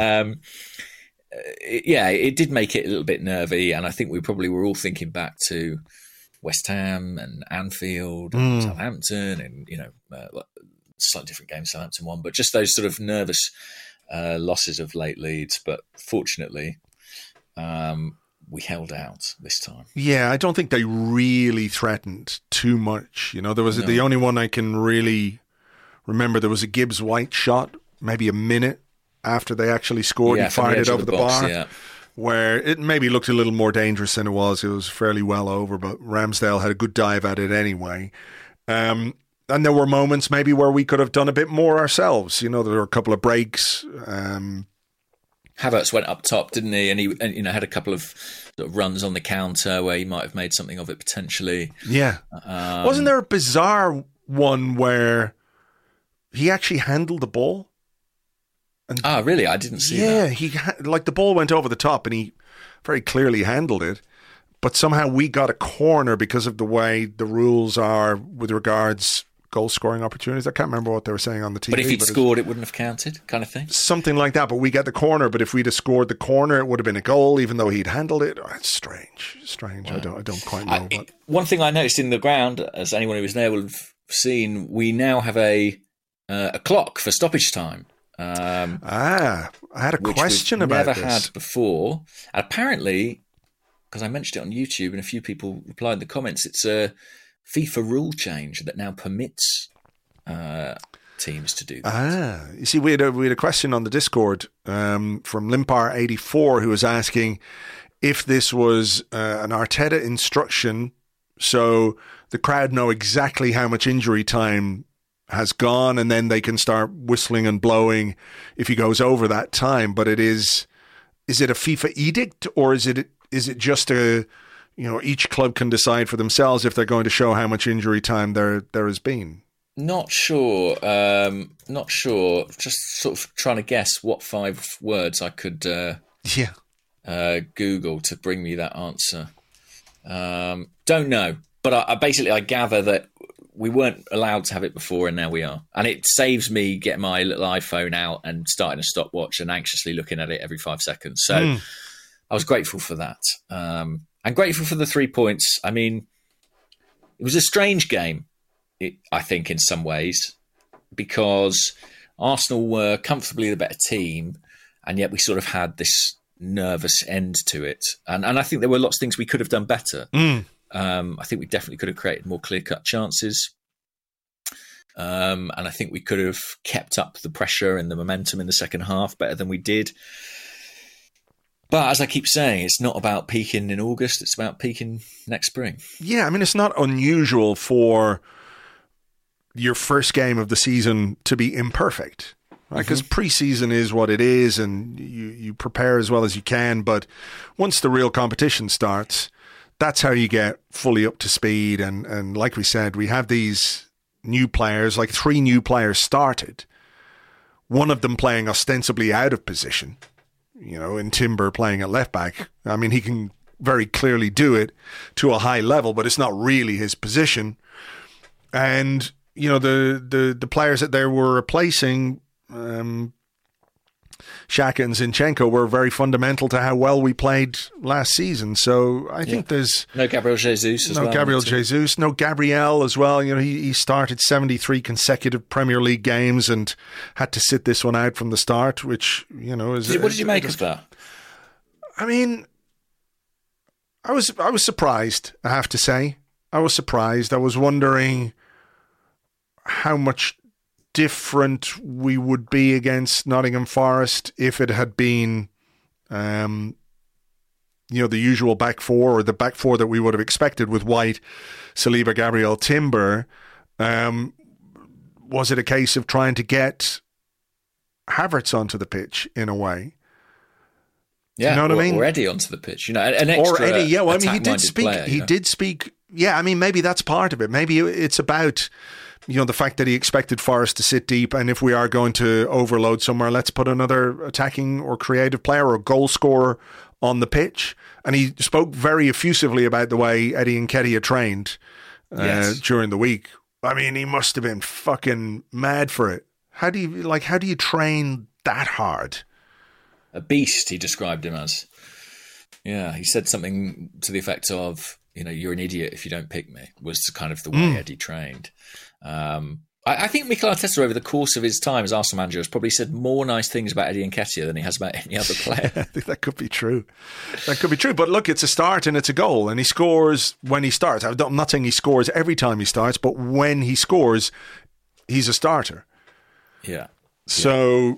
it did make it a little bit nervy. And I think we probably were all thinking back to West Ham and Anfield and Southampton and, slightly different games Southampton won, but just those sort of nervous losses of late leads. But fortunately, we held out this time. Yeah, I don't think they really threatened too much. There was the only one I can really remember. There was a Gibbs White shot, maybe a minute after they actually scored and fired it over the bar, where it maybe looked a little more dangerous than it was. It was fairly well over, but Ramsdale had a good dive at it anyway. And there were moments maybe where we could have done a bit more ourselves. There were a couple of breaks. Havertz went up top, didn't he? And he had a couple of sort of runs on the counter where he might have made something of it potentially. Yeah. Wasn't there a bizarre one where he actually handled the ball? And, really? I didn't see that. Yeah, the ball went over the top and he very clearly handled it. But somehow we got a corner because of the way the rules are with regards goal scoring opportunities. I can't remember what they were saying on the TV. But if he'd scored, it wouldn't have counted, kind of thing? Something like that, but we get the corner. But if we'd have scored the corner, it would have been a goal, even though he'd handled it. Oh, it's strange. Wow. I don't quite know. One thing I noticed in the ground, as anyone who was there will have seen, we now have a clock for stoppage time. I had a question about this. Never had before. And apparently, because I mentioned it on YouTube and a few people replied in the comments, it's a FIFA rule change that now permits teams to do that. You see, we had a question on the Discord from Limpar84 who was asking if this was an Arteta instruction, so the crowd know exactly how much injury time has gone, and then they can start whistling and blowing if he goes over that time. But is it a FIFA edict, or is it just each club can decide for themselves if they're going to show how much injury time there has been? Not sure. Just sort of trying to guess what 5 words I could Google to bring me that answer. Don't know. But I gather that we weren't allowed to have it before, and now we are. And it saves me getting my little iPhone out and starting a stopwatch and anxiously looking at it every 5 seconds. So I was grateful for that. And grateful for the 3 points. I mean, it was a strange game, I think, in some ways, because Arsenal were comfortably the better team, and yet we sort of had this nervous end to it. And I think there were lots of things we could have done better. I think we definitely could have created more clear-cut chances. And I think we could have kept up the pressure and the momentum in the second half better than we did. But as I keep saying, it's not about peaking in August. It's about peaking next spring. Yeah, I mean, it's not unusual for your first game of the season to be imperfect, right? Because pre-season is what it is, and you prepare as well as you can. But once the real competition starts, that's how you get fully up to speed. And like we said, we have these new players, like 3 new players started. One of them playing ostensibly out of position, in Timber playing at left back. I mean, he can very clearly do it to a high level, but it's not really his position. And, the players that they were replacing, Xhaka and Zinchenko, were very fundamental to how well we played last season. So I think there's... No Gabriel Jesus as well. No Gabriel Jesus. No Gabriel as well. He started 73 consecutive Premier League games and had to sit this one out from the start, which, is... What did you make of that? I mean, I was surprised, I have to say. I was surprised. I was wondering how much different we would be against Nottingham Forest if it had been, the usual back 4, or the back 4 that we would have expected with White, Saliba, Gabriel, Timber. Was it a case of trying to get Havertz onto the pitch in a way? Yeah, you know what I mean? Or Eddie onto the pitch. An extra or Eddie, yeah. Well, I mean, he did speak. Player, he did speak. Yeah, I mean, maybe that's part of it. Maybe it's about, the fact that he expected Forest to sit deep, and if we are going to overload somewhere, let's put another attacking or creative player or goal scorer on the pitch. And he spoke very effusively about the way Eddie Nketiah trained during the week. I mean, he must have been fucking mad for it. How do you train that hard? A beast, he described him as. Yeah, he said something to the effect of, you're an idiot if you don't pick me, was kind of the way Eddie trained. I think Mikel Arteta, over the course of his time as Arsenal manager, has probably said more nice things about Eddie Nketiah than he has about any other player. I think that could be true. But look, it's a start and it's a goal, and he scores when he starts. I'm not saying he scores every time he starts, but when he scores, he's a starter. Yeah. So,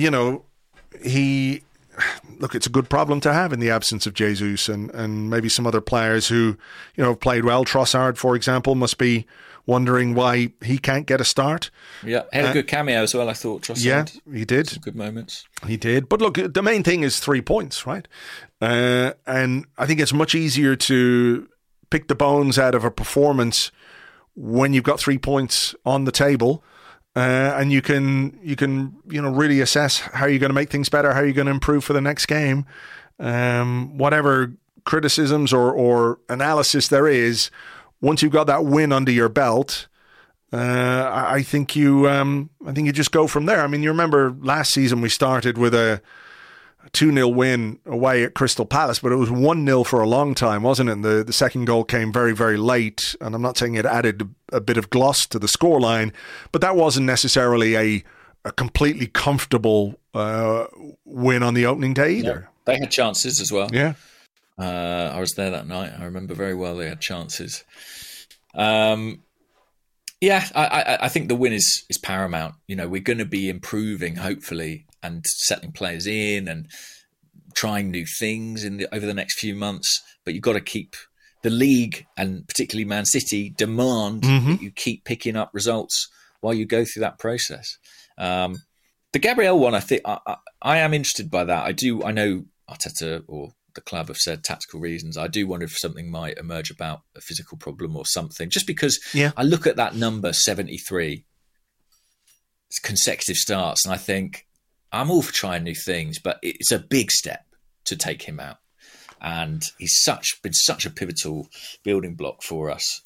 it's a good problem to have in the absence of Jesus and maybe some other players who, have played well. Trossard, for example, must be wondering why he can't get a start. Yeah, had a good cameo as well, I thought, Trossard. Yeah, he did. Some good moments. He did. But look, the main thing is 3 points, right? And I think it's much easier to pick the bones out of a performance when you've got 3 points on the table. And you can really assess how you're going to make things better, how you're going to improve for the next game. Whatever criticisms or analysis there is, once you've got that win under your belt, I think you just go from there. I mean, you remember last season we started with a 2-0 win away at Crystal Palace, but it was 1-0 for a long time, wasn't it? And the second goal came very, very late. And I'm not saying it added a bit of gloss to the scoreline, but that wasn't necessarily a completely comfortable win on the opening day either. Yeah, they had chances as well. Yeah. I was there that night. I remember very well they had chances. I think the win is paramount. We're going to be improving, hopefully, and settling players in and trying new things over the next few months. But you've got to keep the league, and particularly Man City, demand that you keep picking up results while you go through that process. The Gabriel one, I think I am interested by that. I know Arteta or the club have said tactical reasons. I do wonder if something might emerge about a physical problem or something, just because I look at that number 73, it's consecutive starts, and I think I'm all for trying new things, but it's a big step to take him out. And he's been such a pivotal building block for us.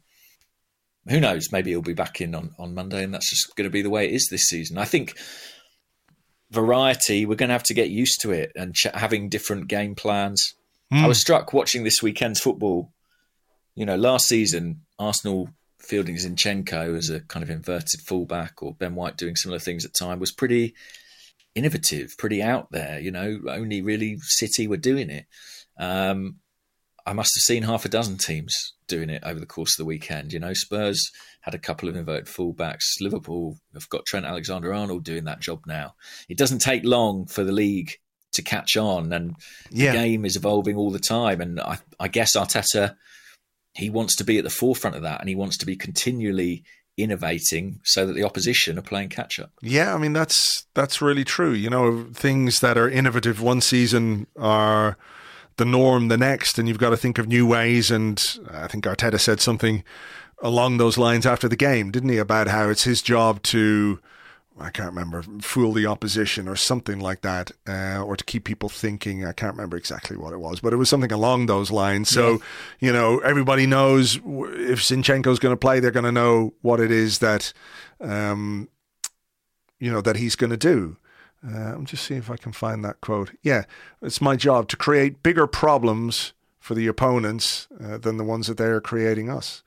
Who knows? Maybe he'll be back in on Monday, and that's just going to be the way it is this season. I think variety, we're going to have to get used to it and having different game plans. I was struck watching this weekend's football. Last season, Arsenal fielding Zinchenko as a kind of inverted fullback, or Ben White doing similar things at time, was pretty innovative, pretty out there. Only really City were doing it. I must have seen half a dozen teams doing it over the course of the weekend. Spurs had a couple of inverted fullbacks. Liverpool have got Trent Alexander-Arnold doing that job now. It doesn't take long for the league to catch on, and the game is evolving all the time. And I guess Arteta, he wants to be at the forefront of that, and he wants to be continually innovating so that the opposition are playing catch up. Yeah, I mean, that's really true. Things that are innovative one season are the norm the next, and you've got to think of new ways. And I think Arteta said something along those lines after the game, didn't he, about how it's his job to, I can't remember, fool the opposition or something like that, or to keep people thinking. I can't remember exactly what it was, but it was something along those lines. So, everybody knows if Zinchenko's going to play, they're going to know what it is that, that he's going to do. I'm just seeing if I can find that quote. Yeah, it's my job to create bigger problems for the opponents than the ones that they're creating us.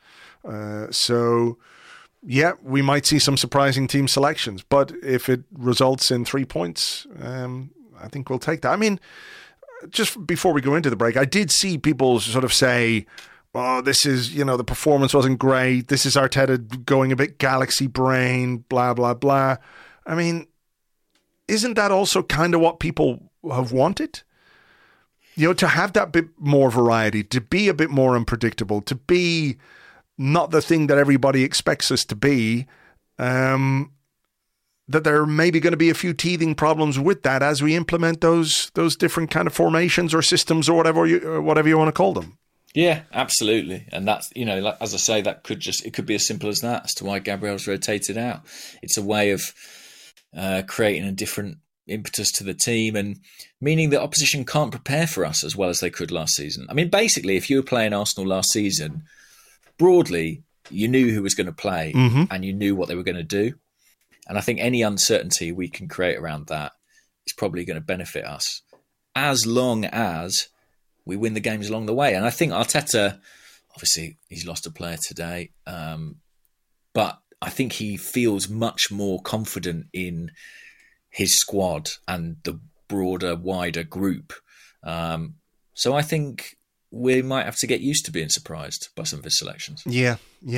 So, we might see some surprising team selections, but if it results in 3 points, I think we'll take that. I mean, just before we go into the break, I did see people sort of say, oh, this is, the performance wasn't great. This is Arteta going a bit galaxy brain, blah, blah, blah. I mean, isn't that also kind of what people have wanted? To have that bit more variety, to be a bit more unpredictable, to be not the thing that everybody expects us to be, that there may be going to be a few teething problems with that as we implement those different kind of formations or systems or whatever you want to call them. Yeah, absolutely. And that's, as I say, it could be as simple as that as to why Gabriel's rotated out. It's a way of creating a different impetus to the team, and meaning that opposition can't prepare for us as well as they could last season. I mean, basically, if you were playing Arsenal last season, broadly, you knew who was going to play and you knew what they were going to do. And I think any uncertainty we can create around that is probably going to benefit us, as long as we win the games along the way. And I think Arteta, obviously, he's lost a player today, but I think he feels much more confident in his squad and the broader, wider group. So I think we might have to get used to being surprised by some of his selections. Yeah.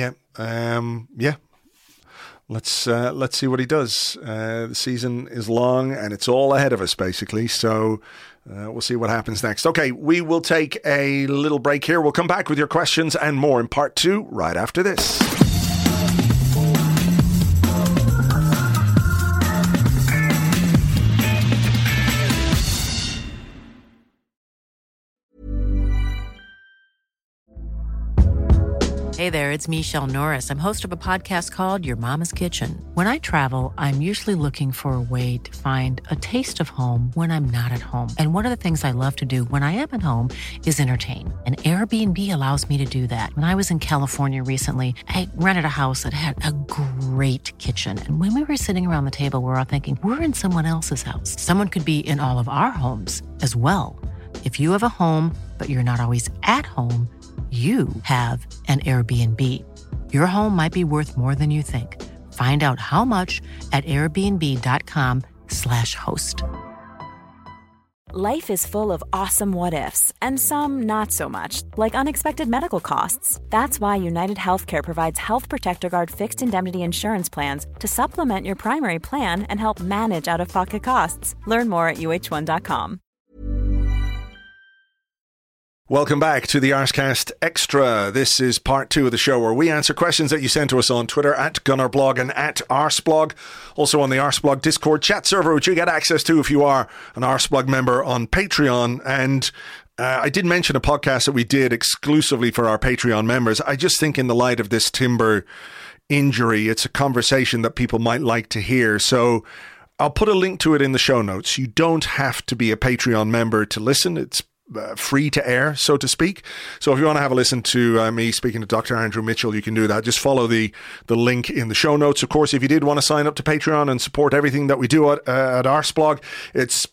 Let's see what he does. The season is long and it's all ahead of us, basically. So we'll see what happens next. Okay, we will take a little break here. We'll come back with your questions and more in part 2 right after this. Hey there, it's Michelle Norris. I'm host of a podcast called Your Mama's Kitchen. When I travel, I'm usually looking for a way to find a taste of home when I'm not at home. And one of the things I love to do when I am at home is entertain. And Airbnb allows me to do that. When I was in California recently, I rented a house that had a great kitchen. And when we were sitting around the table, we were all thinking, we're in someone else's house. Someone could be in all of our homes as well. If you have a home, but you're not always at home, you have an Airbnb. Your home might be worth more than you think. Find out how much at airbnb.com/host. Life is full of awesome what-ifs, and some not so much, like unexpected medical costs. That's why United Healthcare provides Health Protector Guard fixed indemnity insurance plans to supplement your primary plan and help manage out-of-pocket costs. Learn more at uh1.com. Welcome back to the Arscast Extra. This is part 2 of the show where we answer questions that you send to us on Twitter at Gunnerblog and at Arsblog. Also on the Arsblog Discord chat server, which you get access to if you are an Arsblog member on Patreon. And I did mention a podcast that we did exclusively for our Patreon members. I just think in the light of this Timber injury, it's a conversation that people might like to hear. So I'll put a link to it in the show notes. You don't have to be a Patreon member to listen. It's free to air, so to speak. So if you want to have a listen to me speaking to Dr. Andrew Mitchell, you can do that. Just follow the link in the show notes. Of course, if you did want to sign up to Patreon and support everything that we do at Arsblog, it's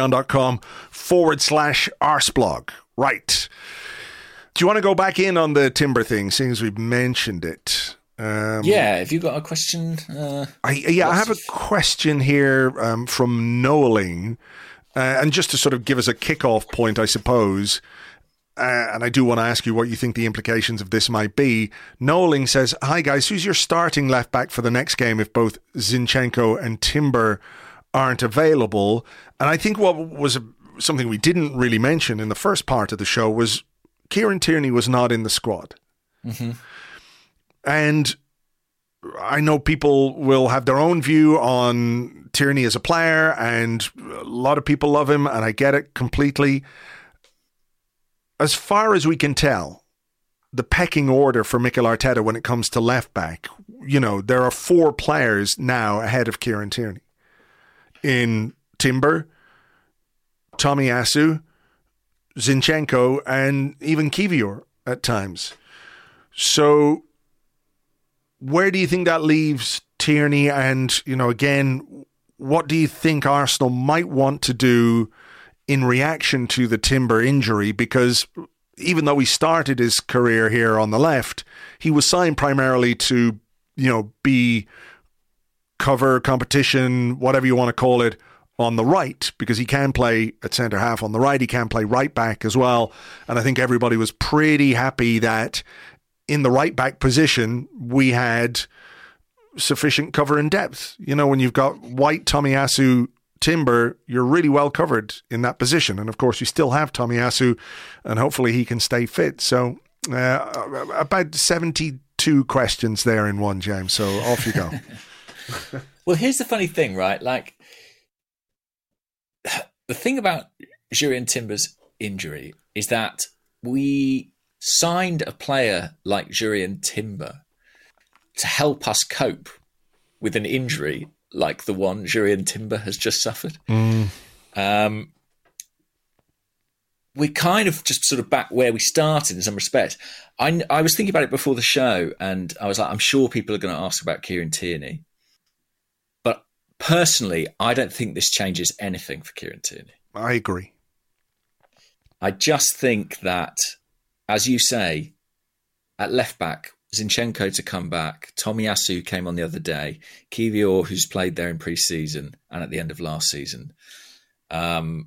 patreon.com/Arsblog. Right. Do you want to go back in on the Timber thing, seeing as we've mentioned it? Yeah, have you got a question? I have a question here from Noeling. And just to sort of give us a kickoff point, I suppose, and I do want to ask you what you think the implications of this might be. Noeling says, hi guys, who's your starting left back for the next game if both Zinchenko and Timber aren't available? And I think what was something we didn't really mention in the first part of the show was Kieran Tierney was not in the squad. Mm-hmm. And I know people will have their own view on Tierney as a player, and a lot of people love him, and I get it completely. As far as we can tell, the pecking order for Mikel Arteta when it comes to left back, there are 4 players now ahead of Kieran Tierney. In Timber, Tomiyasu, Zinchenko, and even Kiwior at times. So where do you think that leaves Tierney? And, again, what do you think Arsenal might want to do in reaction to the Timber injury? Because even though he started his career here on the left, he was signed primarily to, be cover competition, whatever you want to call it, on the right, because he can play at centre half on the right. He can play right back as well. And I think everybody was pretty happy that in the right back position, we had sufficient cover and depth. When you've got White, Tomiyasu, Timber, you're really well covered in that position. And of course, you still have Tomiyasu, and hopefully he can stay fit. So about 72 questions there in one, James. So off you go. Well, here's the funny thing, right? Like, the thing about Jurrien Timber's injury is that we signed a player like Jurrien Timber to help us cope with an injury like the one Jurrien Timber has just suffered. We're kind of just sort of back where we started in some respect. I was thinking about it before the show, and I was like, I'm sure people are going to ask about Kieran Tierney. But personally, I don't think this changes anything for Kieran Tierney. I agree. I just think that, as you say, at left back, Zinchenko to come back, Tomiyasu came on the other day, Kiwior, who's played there in pre-season and at the end of last season. I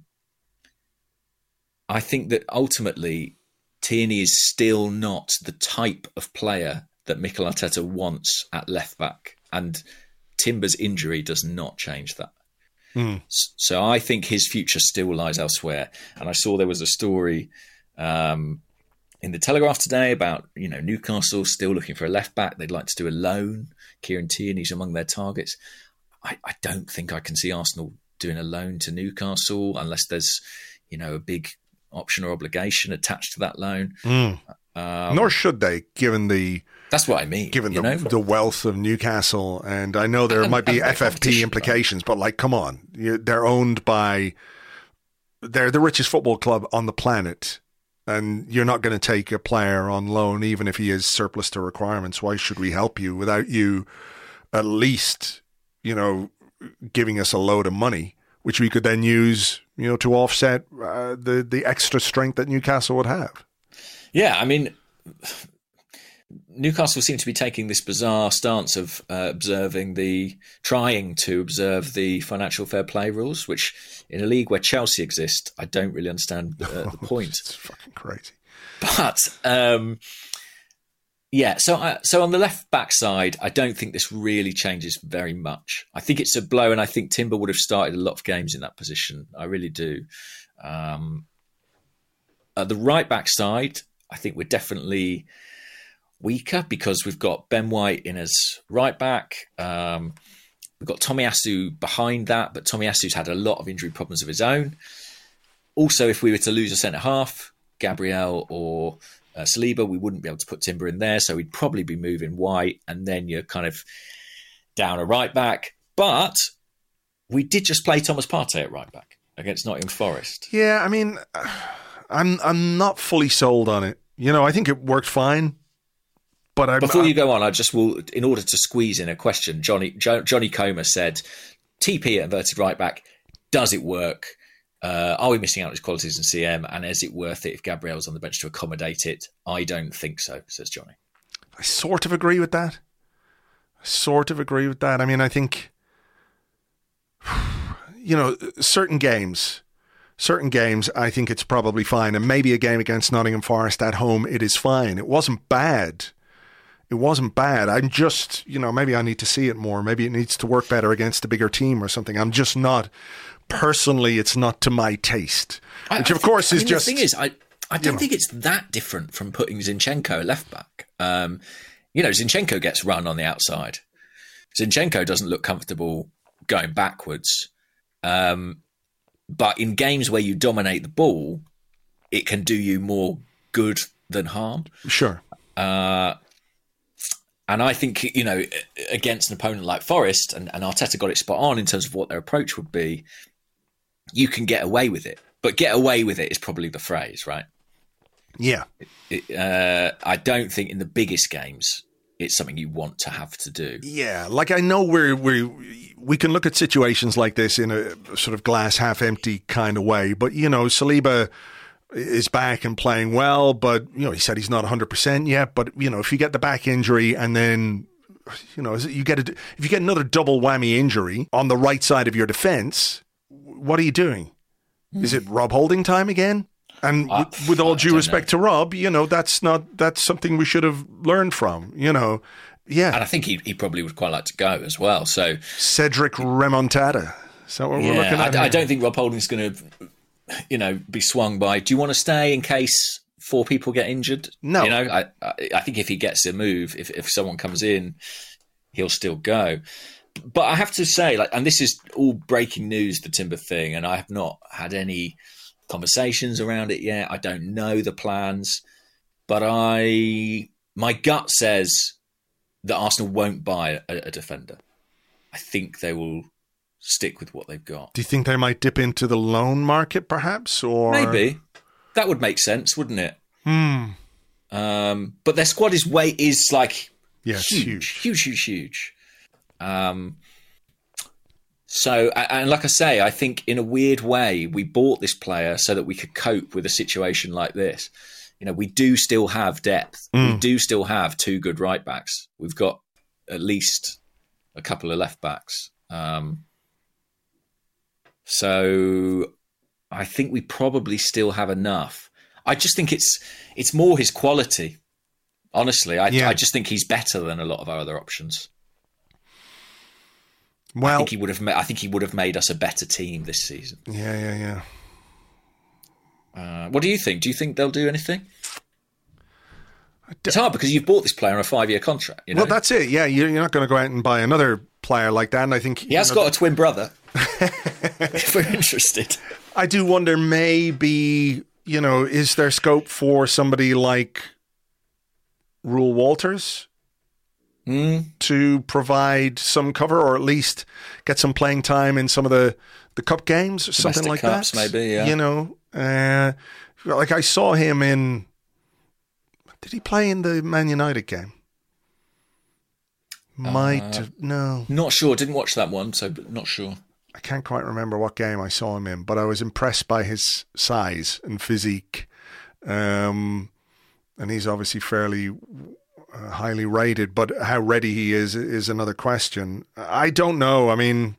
think that ultimately Tierney is still not the type of player that Mikel Arteta wants at left back, and Timber's injury does not change that. So I think his future still lies elsewhere. And I saw there was a story in the Telegraph today about, Newcastle still looking for a left back. They'd like to do a loan. Kieran Tierney's among their targets. I don't think I can see Arsenal doing a loan to Newcastle unless there's, a big option or obligation attached to that loan. Nor should they, given the... That's what I mean. Given the wealth of Newcastle, and I know there might be FFP implications, but come on. They're owned by... They're the richest football club on the planet. And you're not going to take a player on loan, even if he is surplus to requirements. Why should we help you without you at least, giving us a load of money, which we could then use, to offset the extra strength that Newcastle would have? Yeah, I mean, Newcastle seem to be taking this bizarre stance of trying to observe the financial fair play rules, which in a league where Chelsea exist, I don't really understand the point. It's fucking crazy. But so on the left back side, I don't think this really changes very much. I think it's a blow, and I think Timber would have started a lot of games in that position. I really do. The right-back side, I think we're definitely weaker because we've got Ben White in as right-back. We've got Tomiyasu behind that, but Tomiyasu's had a lot of injury problems of his own. Also, if we were to lose a centre-half, Gabriel or Saliba, we wouldn't be able to put Timber in there, so we'd probably be moving White, and then you're kind of down a right-back. But we did just play Thomas Partey at right-back against Nottingham Forest. Yeah, I mean, I'm not fully sold on it. You know, I think it worked fine. But before you go on, I just will, in order to squeeze in a question, Johnny Comer said, TP at inverted right back, does it work? Are we missing out on his qualities in CM? And is it worth it if Gabriel's on the bench to accommodate it? I don't think so, says Johnny. I sort of agree with that. I mean, I think, you know, certain games, I think it's probably fine. And maybe a game against Nottingham Forest at home, it is fine. It wasn't bad. I'm just, you know, maybe I need to see it more. Maybe it needs to work better against a bigger team or something. I'm just not, personally, it's not to my taste. Which, of course, is just... The thing is, I don't think it's that different from putting Zinchenko left back. You know, Zinchenko gets run on the outside. Zinchenko doesn't look comfortable going backwards. But in games where you dominate the ball, it can do you more good than harm. Sure. And I think, you know, against an opponent like Forest, and Arteta got it spot on in terms of what their approach would be, you can get away with it. But get away with it is probably the phrase, right? Yeah. I don't think in the biggest games it's something you want to have to do. Yeah, like I know we can look at situations like this in a sort of glass half empty kind of way, but, you know, Saliba is back and playing well, but, you know, he said he's not 100% yet. But, you know, if you get the back injury and then, you know, if you get another double whammy injury on the right side of your defence, what are you doing? Is it Rob Holding time again? And with all due respect to Rob, you know, that's something we should have learned from, you know. Yeah. And I think he probably would quite like to go as well. So Cedric Remontada. So what we're looking at. I don't think Rob Holding's going to, you know, be swung by, do you want to stay in case 4 people get injured? No. You know, I think if he gets a move, if someone comes in, he'll still go. But I have to say, like, and this is all breaking news, the Timber thing, and I have not had any conversations around it yet. I don't know the plans, but my gut says that Arsenal won't buy a defender. I think they will stick with what they've got. Do you think they might dip into the loan market, perhaps, or maybe that would make sense, wouldn't it? But their squad is like huge. So, and like I say, I think in a weird way, we bought this player so that we could cope with a situation like this. You know, we do still have depth. We do still have 2 good right backs. We've got at least a couple of left backs. So I think we probably still have enough. I just think it's more his quality. Honestly, I just think he's better than a lot of our other options. Well, I think he would have made us a better team this season. Yeah. What do you think? Do you think they'll do anything? It's hard because you've bought this player on a 5-year contract. You know? Well, that's it. Yeah, you're not going to go out and buy another player like that. And I think he has got a twin brother. If we're interested, I do wonder. Maybe, you know, is there scope for somebody like Rule Walters to provide some cover, or at least get some playing time in some of the cup games or something like cups, that? Maybe, yeah. You know, like I saw him in. Did he play in the Man United game? No. Not sure. Didn't watch that one, so not sure. I can't quite remember what game I saw him in, but I was impressed by his size and physique. And he's obviously fairly highly rated, but how ready he is another question. I don't know. I mean,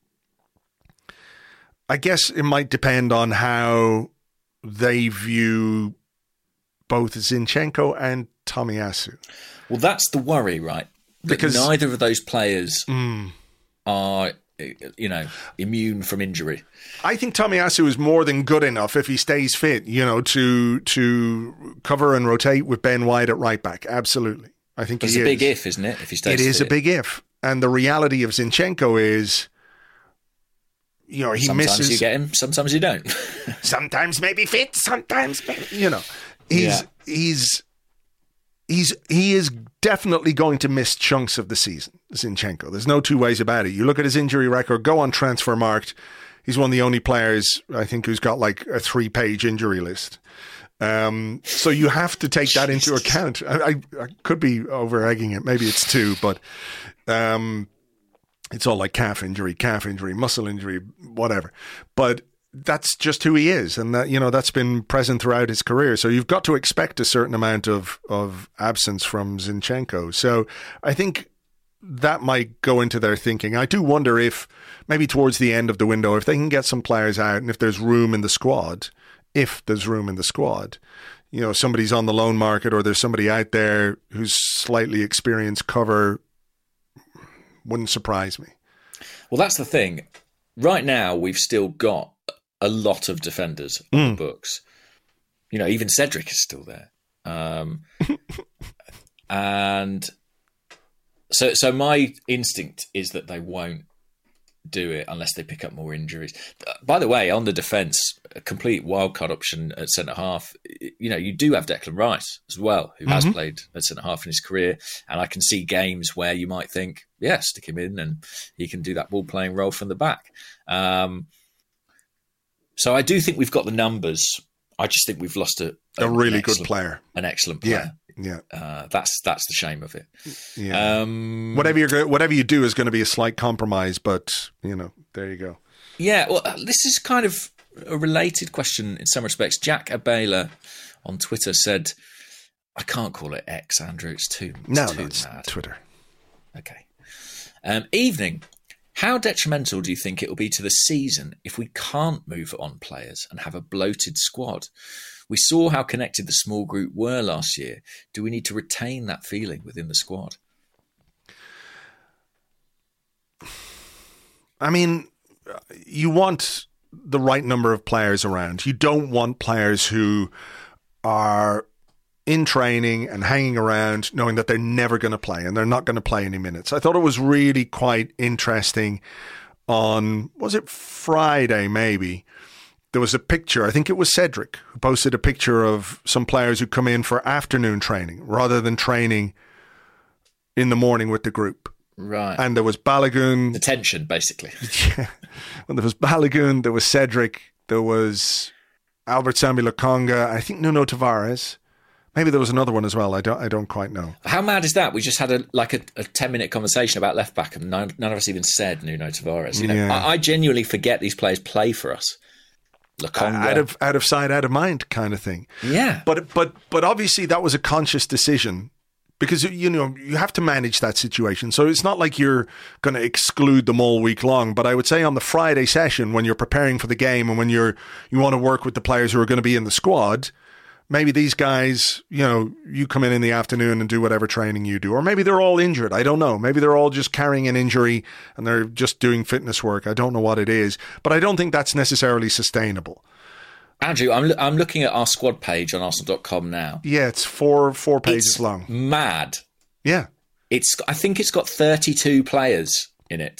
I guess it might depend on how they view both Zinchenko and Tomiyasu. Well, that's the worry, right? Because neither of those players are immune from injury. I think Tomiyasu is more than good enough if he stays fit, to cover and rotate with Ben White at right back. Absolutely. I think it's a big if, isn't it? If he stays fit. It is a big if. And the reality of Zinchenko is, he sometimes misses. Sometimes you get him, sometimes you don't. Sometimes maybe fit, sometimes maybe, he is definitely going to miss chunks of the season, Zinchenko. There's no two ways about it. You look at his injury record, go on Transfermarkt. He's one of the only players, I think, who's got like a 3-page injury list. So you have to take that into account. I could be over-egging it. Maybe it's 2, but it's all like calf injury, muscle injury, whatever. But that's just who he is. And that's been present throughout his career. So you've got to expect a certain amount of absence from Zinchenko. So I think that might go into their thinking. I do wonder if maybe towards the end of the window, if they can get some players out and if there's room in the squad, somebody's on the loan market or there's somebody out there who's slightly experienced cover, wouldn't surprise me. Well, that's the thing. Right now, we've still got a lot of defenders on the books. Even Cedric is still there. And so my instinct is that they won't do it unless they pick up more injuries. By the way, on the defence, a complete wildcard option at centre-half, you do have Declan Rice as well, who has played at centre-half in his career, and I can see games where you might think, yeah, stick him in and he can do that ball-playing role from the back. So I do think we've got the numbers. I just think we've lost a really good player. An excellent player. Yeah. That's the shame of it. Yeah. Whatever you do is going to be a slight compromise, but there you go. Yeah. Well, this is kind of a related question in some respects. Jack Abela on Twitter said, "I can't call it X, Andrew. It's too it's mad." Twitter. Okay. Evening. How detrimental do you think it will be to the season if we can't move on players and have a bloated squad? We saw how connected the small group were last year. Do we need to retain that feeling within the squad? I mean, you want the right number of players around. You don't want players who are in training and hanging around knowing that they're never going to play and they're not going to play any minutes. I thought it was really quite interesting on, was it Friday maybe? There was a picture, I think it was Cedric, who posted a picture of some players who come in for afternoon training rather than training in the morning with the group. Right. And there was Balogun. The tension, basically. Yeah. Well, there was Balogun, there was Cedric, there was Albert Samuel Lokonga, I think Nuno Tavares. Maybe there was another one as well. I don't quite know. How mad is that? We just had a 10-minute conversation about left back, and none of us even said Nuno Tavares. I genuinely forget these players play for us. Lokonga. Out of sight, out of mind, kind of thing. Yeah. But obviously that was a conscious decision because you have to manage that situation. So it's not like you're going to exclude them all week long. But I would say on the Friday session when you're preparing for the game and when you want to work with the players who are going to be in the squad. Maybe these guys, you come in the afternoon and do whatever training you do. Or maybe they're all injured. I don't know. Maybe they're all just carrying an injury and they're just doing fitness work. I don't know what it is. But I don't think that's necessarily sustainable. Andrew, I'm looking at our squad page on Arsenal.com now. Yeah, it's four pages long. Mad. Yeah. I think it's got 32 players in it.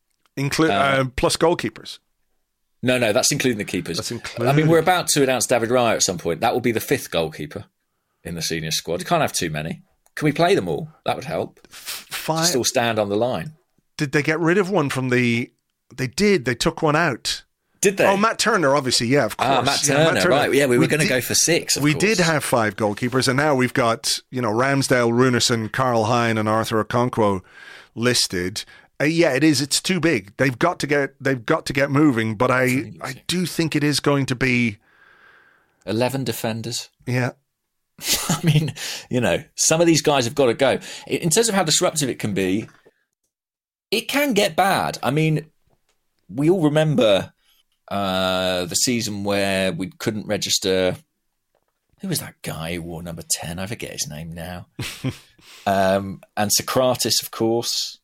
Plus goalkeepers. No, that's including the keepers. That's including. I mean, we're about to announce David Raya at some point. That will be the 5th goalkeeper in the senior squad. You can't have too many. Can we play them all? That would help. 5. Still stand on the line. Did they get rid of one from the... They did. They took one out. Did they? Oh, Matt Turner, obviously. Yeah, of course. Matt Turner, right. Yeah, we were going to go for 6, We did have 5 goalkeepers, and now we've got, Ramsdale, Runerson, Karl Hein, and Arthur Okonkwo listed. Yeah, it is. It's too big. They've got to get moving, but I do think it is going to be 11 defenders. Yeah. I mean, some of these guys have got to go. In terms of how disruptive it can be, it can get bad. I mean, we all remember the season where we couldn't register. Who was that guy who wore number 10? I forget his name now. And Socrates, of course.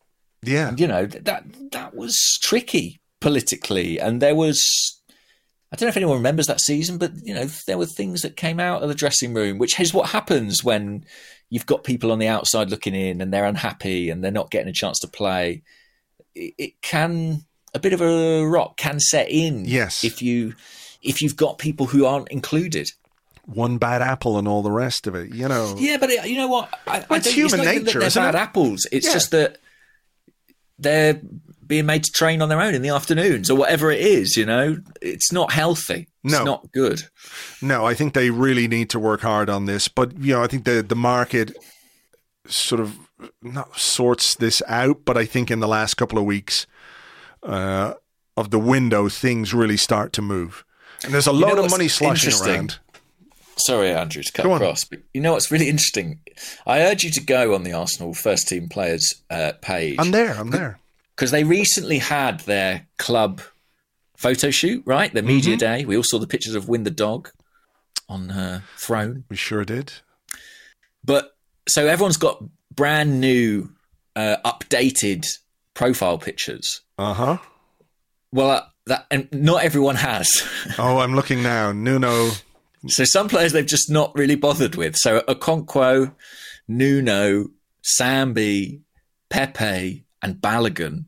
Yeah. And, that was tricky politically. And there was, I don't know if anyone remembers that season, but, there were things that came out of the dressing room, which is what happens when you've got people on the outside looking in and they're unhappy and they're not getting a chance to play. It can, a bit of a rot can set in. Yes. If you've got people who aren't included. One bad apple and all the rest of it, Yeah, but you know what? It's human nature, they're isn't bad it? apples. It's just that they're being made to train on their own in the afternoons or whatever it is, It's not healthy. It's not good. No, I think they really need to work hard on this. But, I think the market sort of not sorts this out. But I think in the last couple of weeks of the window, things really start to move. And there's a lot of money sloshing around. Sorry, Andrew, to cut across. But you know what's really interesting? I urge you to go on the Arsenal first team players page. I'm there. Because they recently had their club photo shoot, right? Their media day. We all saw the pictures of Win the dog on her throne. We sure did. But so everyone's got brand new, updated profile pictures. Uh-huh. Well, and not everyone has. Oh, I'm looking now. Nuno. So some players they've just not really bothered with. So Okonkwo, Nuno, Sambi, Pepe, and Balogun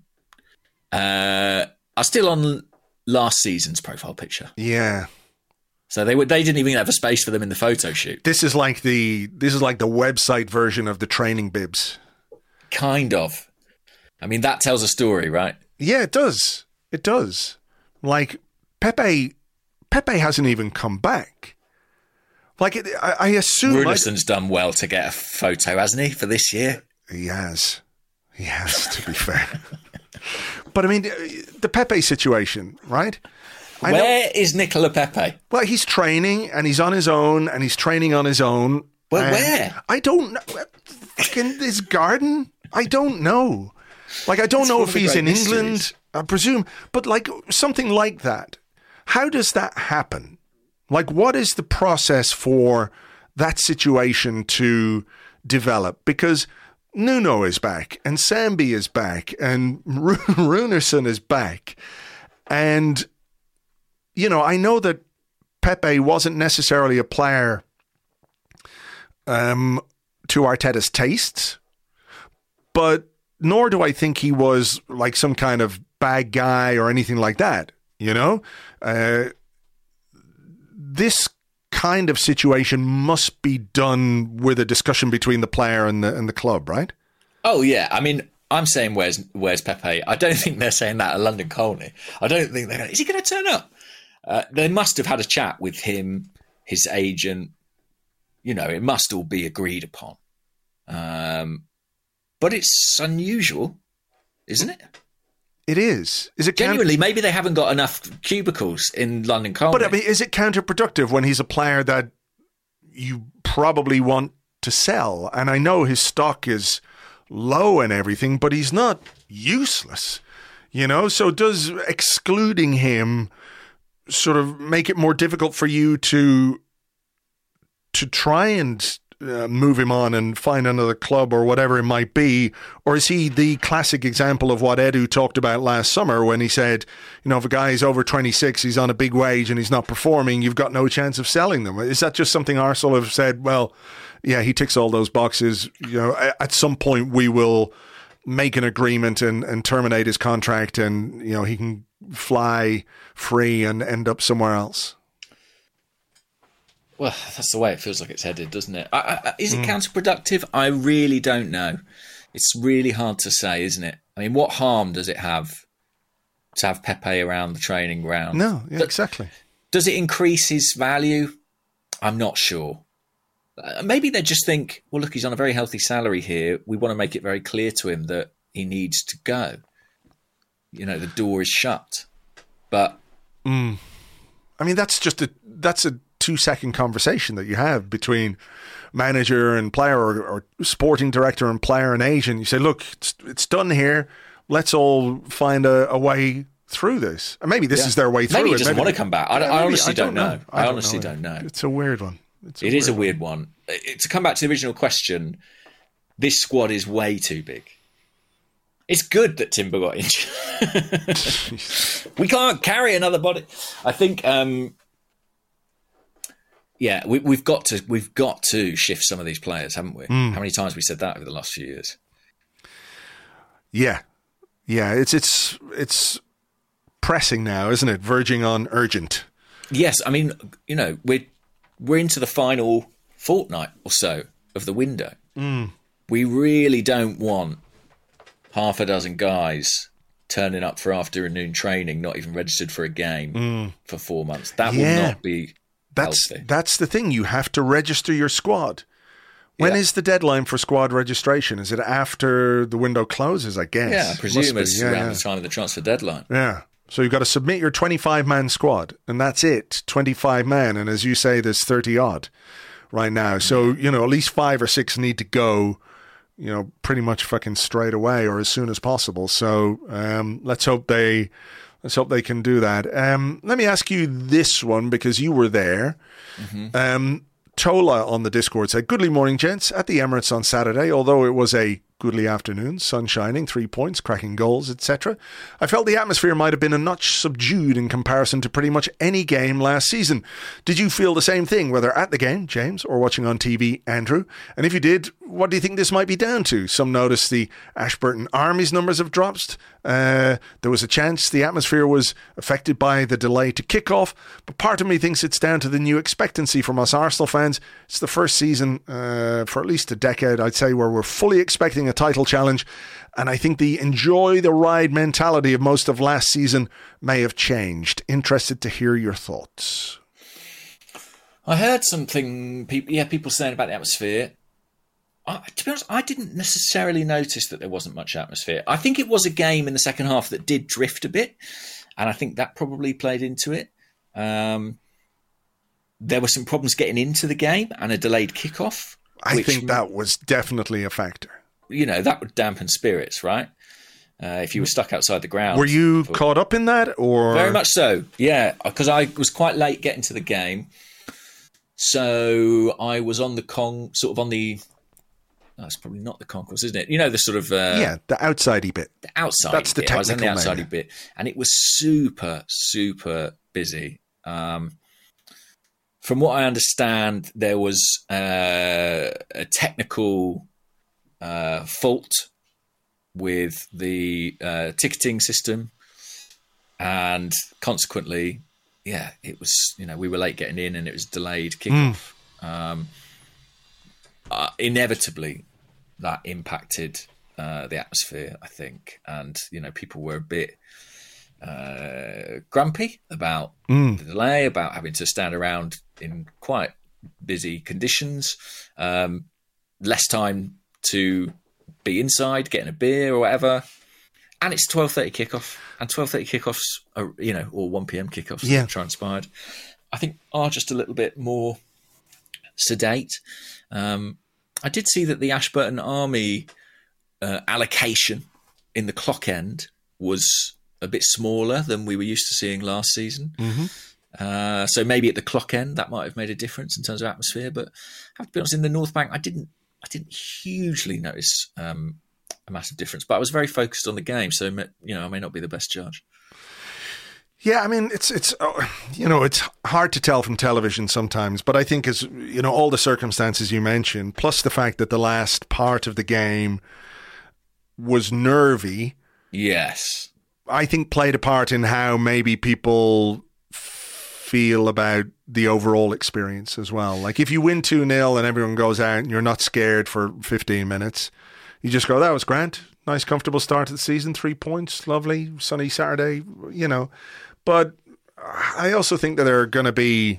are still on last season's profile picture. Yeah. So they didn't even have a space for them in the photo shoot. This is like the website version of the training bibs. Kind of. I mean, that tells a story, right? Yeah, it does. It does. Like Pepe hasn't even come back. Like I assume Runarson's done well to get a photo, hasn't he, for this year? He has, to be fair. But I mean, the Pepe situation, right? Where is Nicola Pepe? Well, he's training and he's on his own and he's training on his own. Well, where? I don't know. In his garden? I don't know. Like, I don't know if he's in England, I presume. But like something like that. How does that happen? Like, what is the process for that situation to develop? Because Nuno is back and Sambi is back and Runarsson is back. And, I know that Pepe wasn't necessarily a player to Arteta's tastes, but nor do I think he was like some kind of bad guy or anything like that, This kind of situation must be done with a discussion between the player and the club, right? Oh, yeah. I mean, I'm saying where's Pepe? I don't think they're saying that at London Colney. I don't think they're going, is he going to turn up? They must have had a chat with him, his agent. It must all be agreed upon. But it's unusual, isn't it? It is. Is it genuinely? Maybe they haven't got enough cubicles in London Colney. But I mean, is it counterproductive when he's a player that you probably want to sell? And I know his stock is low and everything, but he's not useless, So does excluding him sort of make it more difficult for you to try and move him on and find another club or whatever it might be? Or is he the classic example of what Edu talked about last summer when he said, if a guy is over 26, he's on a big wage and he's not performing, you've got no chance of selling them? Is that just something Arsenal have said, well, yeah, he ticks all those boxes, at some point we will make an agreement and terminate his contract and, he can fly free and end up somewhere else? Well, that's the way it feels like it's headed, doesn't it? Is it counterproductive? I really don't know. It's really hard to say, isn't it? I mean, what harm does it have to have Pepe around the training ground? No, yeah, exactly. Does it increase his value? I'm not sure. Maybe they just think, well, look, he's on a very healthy salary here. We want to make it very clear to him that he needs to go. The door is shut. But I mean, that's a 2-second conversation that you have between manager and player or sporting director and player and agent. You say, look, it's done here. Let's all find a way through this. And maybe this is their way through it. Maybe he doesn't want to come back. I honestly don't know. I honestly don't know. It's a weird one. It is a weird one. To come back to the original question, this squad is way too big. It's good that Timber got injured. We can't carry another body. I think, we've got to shift some of these players, haven't we? How many times have we said that over the last few years? Yeah. It's pressing now, isn't it? Verging on urgent. Yes, I mean, we're into the final fortnight or so of the window. We really don't want half a dozen guys turning up for afternoon training, not even registered for a game for 4 months. That will not be healthy. That's the thing. You have to register your squad. When is the deadline for squad registration? Is it after the window closes, I guess? Yeah, I presume it's around the time of the transfer deadline. Yeah. So you've got to submit your 25-man squad, and that's it, 25 men. And as you say, there's 30-odd right now. So, at least 5 or 6 need to go, pretty much fucking straight away or as soon as possible. So let's hope they can do that. Let me ask you this one, because you were there. Tola on the Discord said, "Goodly morning, gents. At the Emirates on Saturday, although it was a goodly afternoon, sun shining, 3 points, cracking goals, etc. I felt the atmosphere might have been a notch subdued in comparison to pretty much any game last season. Did you feel the same thing, whether at the game, James, or watching on TV, Andrew? And if you did, what do you think this might be down to? Some noticed the Ashburton Army's numbers have dropped. There was a chance the atmosphere was affected by the delay to kick-off, but part of me thinks it's down to the new expectancy from us Arsenal fans. It's the first season for at least a decade, I'd say, where we're fully expecting a title challenge, and I think the enjoy the ride mentality of most of last season may have changed. Interested to hear your thoughts." I heard something, people saying about the atmosphere. To be honest, I didn't necessarily notice that there wasn't much atmosphere. I think it was a game in the second half that did drift a bit, and I think that probably played into it. There were some problems getting into the game and a delayed kickoff. I think that was definitely a factor. That would dampen spirits, right? If you were stuck outside the ground. Were you caught up in that, or? Very much so, yeah, because I was quite late getting to the game. So I was on the that's probably not the concourse, isn't it? The sort of... the outsidey bit. The outside That's the bit. I was in the technical outsidey bit. And it was super, super busy. From what I understand, there was a technical fault with the ticketing system, and consequently, it was, we were late getting in and it was delayed kickoff. Inevitably, that impacted the atmosphere, I think, and people were a bit grumpy about the delay, about having to stand around in quite busy conditions, less time to be inside, getting a beer or whatever. And it's 12:30 kickoff, and 12:30 kickoffs are, or 1 p.m. kickoffs that transpired, I think, are just a little bit more sedate. I did see that the Ashburton Army allocation in the clock end was a bit smaller than we were used to seeing last season. So maybe at the clock end that might have made a difference in terms of atmosphere. But I have to be honest, in the North Bank, I didn't hugely notice a massive difference. But I was very focused on the game, so I may not be the best judge. Yeah, I mean, it's hard to tell from television sometimes, but I think as all the circumstances you mentioned, plus the fact that the last part of the game was nervy. Yes. I think played a part in how maybe people feel about the overall experience as well. Like if you win 2-0 and everyone goes out and you're not scared for 15 minutes, you just go, that was grand. Nice, comfortable start to the season. 3 points. Lovely. Sunny Saturday, But I also think that there are going to be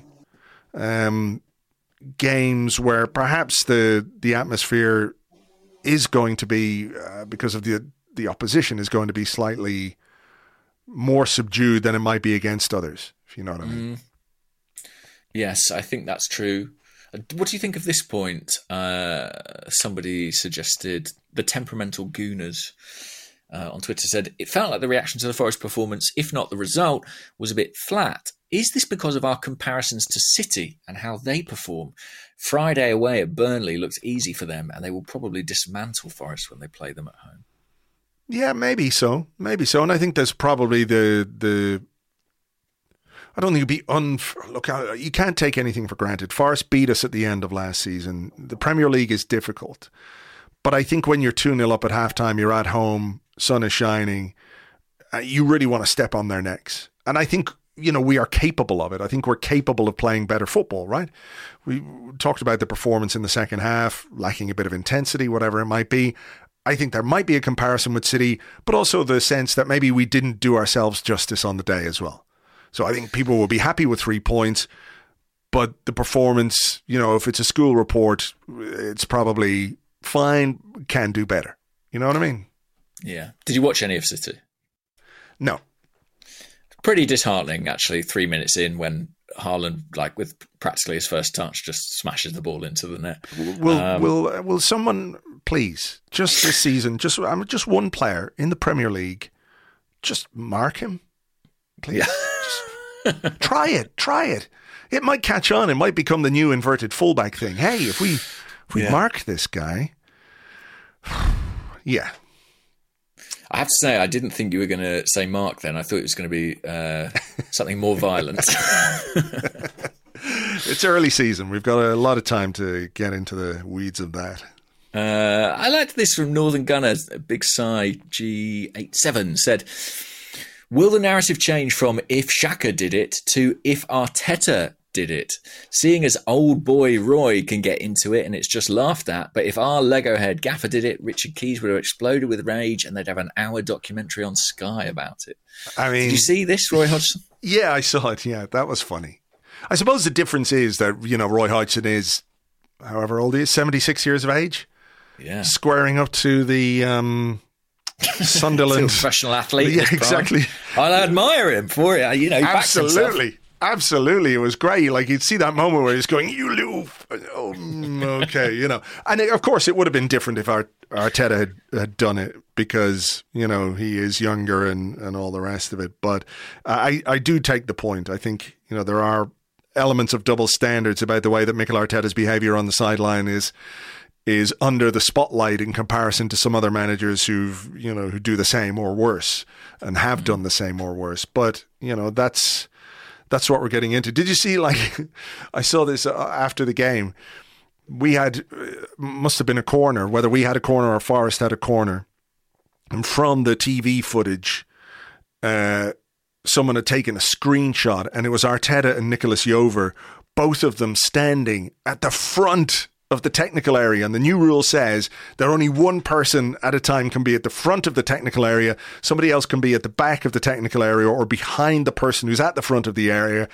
games where perhaps the atmosphere is going to be, because of the opposition, is going to be slightly more subdued than it might be against others, if you know what I mean. Yes, I think that's true. What do you think of this point? Somebody suggested the temperamental Gooners on Twitter said, it felt like the reaction to the Forest performance, if not the result, was a bit flat. Is this because of our comparisons to City and how they perform? Friday away at Burnley looked easy for them, and they will probably dismantle Forest when they play them at home. Yeah, maybe so. And I think there's probably the. I don't think it'd be look. You can't take anything for granted. Forest beat us at the end of last season. The Premier League is difficult, but I think when you're 2-0 up at halftime, you're at home, sun is shining. You really want to step on their necks, and I think we are capable of it. I think we're capable of playing better football. Right? We talked about the performance in the second half, lacking a bit of intensity, whatever it might be. I think there might be a comparison with City, but also the sense that maybe we didn't do ourselves justice on the day as well. So I think people will be happy with 3 points, but the performance, if it's a school report, it's probably fine, can do better. You know what I mean? Yeah. Did you watch any of City? No. Pretty disheartening, actually, 3 minutes in when Haaland, with practically his first touch, just smashes the ball into the net. Will someone, please, just this season, just one player in the Premier League, just mark him, please? Yeah. Just try it. It might catch on. It might become the new inverted fullback thing. Hey, if we mark this guy, yeah. I have to say, I didn't think you were going to say Mark then. I thought it was going to be something more violent. It's early season. We've got a lot of time to get into the weeds of that. I liked this from Northern Gunners. Big Psy G87 said, will the narrative change from if Xhaka did it to if Arteta did it? Seeing as old boy Roy can get into it and it's just laughed at, but if our Lego head Gaffer did it, Richard Keys would have exploded with rage and they'd have an hour documentary on Sky about it. I mean, did you see this, Roy Hodgson? Yeah, I saw it. Yeah, that was funny. I suppose the difference is that, Roy Hodgson is, however old he is, 76 years of age. Yeah. Squaring up to the Sunderland professional athlete. Yeah, exactly. I admire him for it. Absolutely. Absolutely. It was great. You'd see that moment where he's going, you little, okay, And of course, it would have been different if Arteta had done it because, he is younger and all the rest of it. But I do take the point. I think, there are elements of double standards about the way that Mikel Arteta's behaviour on the sideline is under the spotlight in comparison to some other managers who do the same or worse and have done the same or worse. But, that's what we're getting into. Did you see, I saw this after the game. We had, must have been a corner, whether we had a corner or Forest had a corner. And from the TV footage, someone had taken a screenshot and it was Arteta and Nicolas Jover, both of them standing at the front of the technical area. And the new rule says that only one person at a time can be at the front of the technical area. Somebody else can be at the back of the technical area or behind the person who's at the front of the area.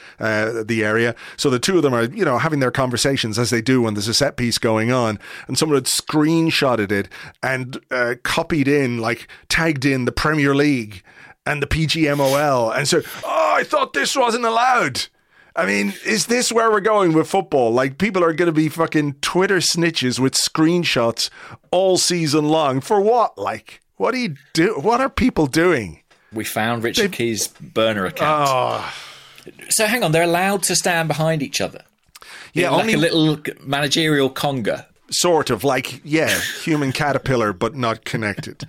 So the two of them are, having their conversations as they do when there's a set piece going on. And someone had screenshotted it and copied in, tagged in the Premier League and the PGMOL and said, I thought this wasn't allowed. I mean, is this where we're going with football? People are going to be fucking Twitter snitches with screenshots all season long. For what? What do you do? What are people doing? We found Richard Keys' burner account. So hang on, they're allowed to stand behind each other. Yeah, only a little managerial conga. Sort of human caterpillar, but not connected.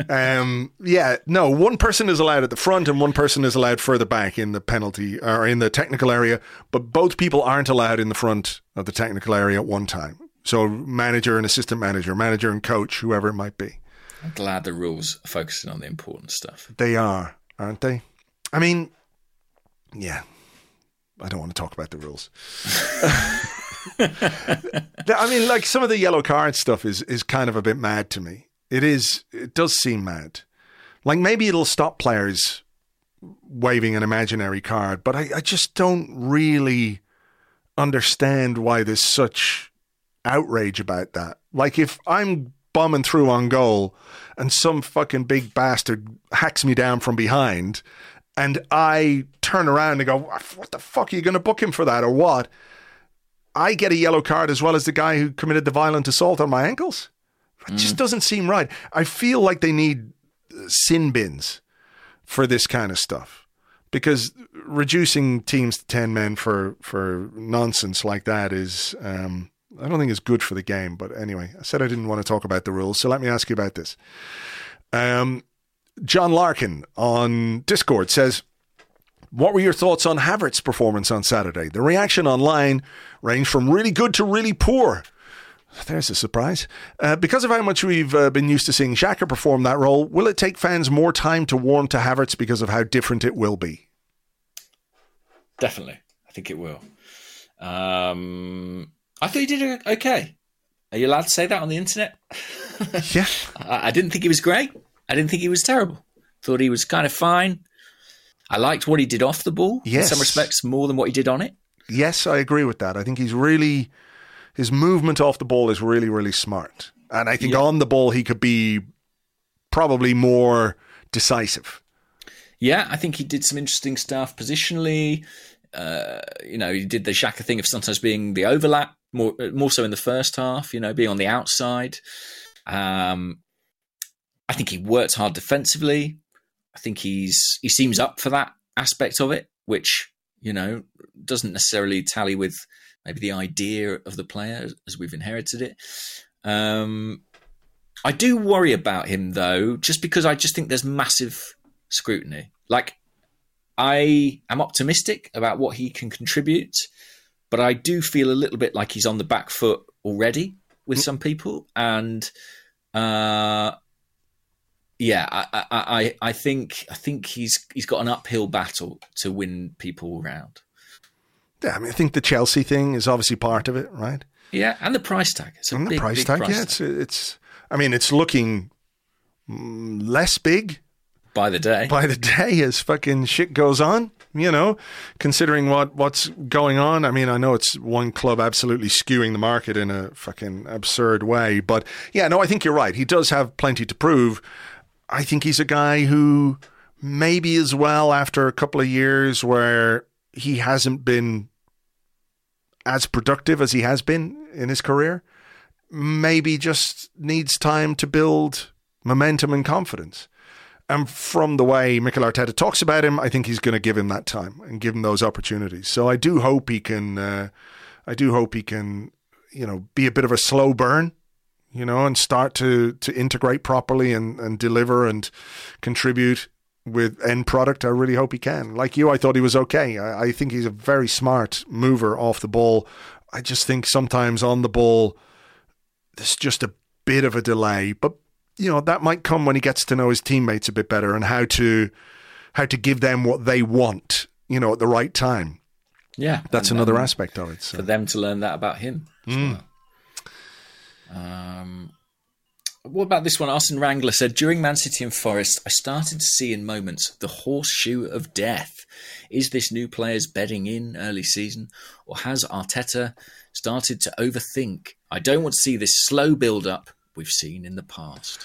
One person is allowed at the front and one person is allowed further back in the penalty or in the technical area, but both people aren't allowed in the front of the technical area at one time. So manager and assistant manager and coach, whoever it might be. I'm glad the rules are focusing on the important stuff. They are, aren't they? I mean, yeah, I don't want to talk about the rules. I mean, some of the yellow card stuff is kind of a bit mad to me. It does seem mad. Maybe it'll stop players waving an imaginary card, but I just don't really understand why there's such outrage about that. If I'm bombing through on goal and some fucking big bastard hacks me down from behind and I turn around and go, what the fuck, are you going to book him for that or what? I get a yellow card as well as the guy who committed the violent assault on my ankles. It just doesn't seem right. I feel like they need sin bins for this kind of stuff because reducing teams to 10 men for nonsense like that is, I don't think is good for the game. But anyway, I said I didn't want to talk about the rules. So let me ask you about this. John Larkin on Discord says, what were your thoughts on Havertz's performance on Saturday? The reaction online ranged from really good to really poor. There's a surprise. Because of how much we've been used to seeing Xhaka perform that role, will it take fans more time to warm to Havertz because of how different it will be? Definitely. I think it will. I thought he did okay. Are you allowed to say that on the internet? Yeah. I didn't think he was great. I didn't think he was terrible. Thought he was kind of fine. I liked what he did off the ball in some respects more than what he did on it. Yes, I agree with that. I think his movement off the ball is really, really smart. And I think on the ball, he could be probably more decisive. Yeah, I think he did some interesting stuff positionally. He did the Xhaka thing of sometimes being the overlap, more so in the first half, being on the outside. I think he worked hard defensively. I think he seems up for that aspect of it, which, doesn't necessarily tally with maybe the idea of the player as we've inherited it. I do worry about him, though, just because I just think there's massive scrutiny. Like, I am optimistic about what he can contribute, but I do feel a little bit like he's on the back foot already with some people. And I think he's got an uphill battle to win people around. Yeah, I think the Chelsea thing is obviously part of it, right? Yeah, and the price tag. It's a big price tag. It's looking less big by the day as fucking shit goes on. Considering what's going on. I know it's one club absolutely skewing the market in a fucking absurd way, but I think you're right. He does have plenty to prove. I think he's a guy who maybe as well, after a couple of years where he hasn't been as productive as he has been in his career, maybe just needs time to build momentum and confidence. And from the way Mikel Arteta talks about him, I think he's going to give him that time and give him those opportunities. So I do hope he can, be a bit of a slow burn, and start to integrate properly and deliver and contribute with end product. I really hope he can. Like you, I thought he was okay. I think he's a very smart mover off the ball. I just think sometimes on the ball, there's just a bit of a delay, but that might come when he gets to know his teammates a bit better and how to give them what they want, at the right time. Yeah. That's another aspect of it. So. For them to learn that about him as well. What about this one? Arsene Wrangler said, during Man City and Forest, I started to see in moments the horseshoe of death. Is this new players bedding in early season, or has Arteta started to overthink? I don't want to see this slow build-up we've seen in the past.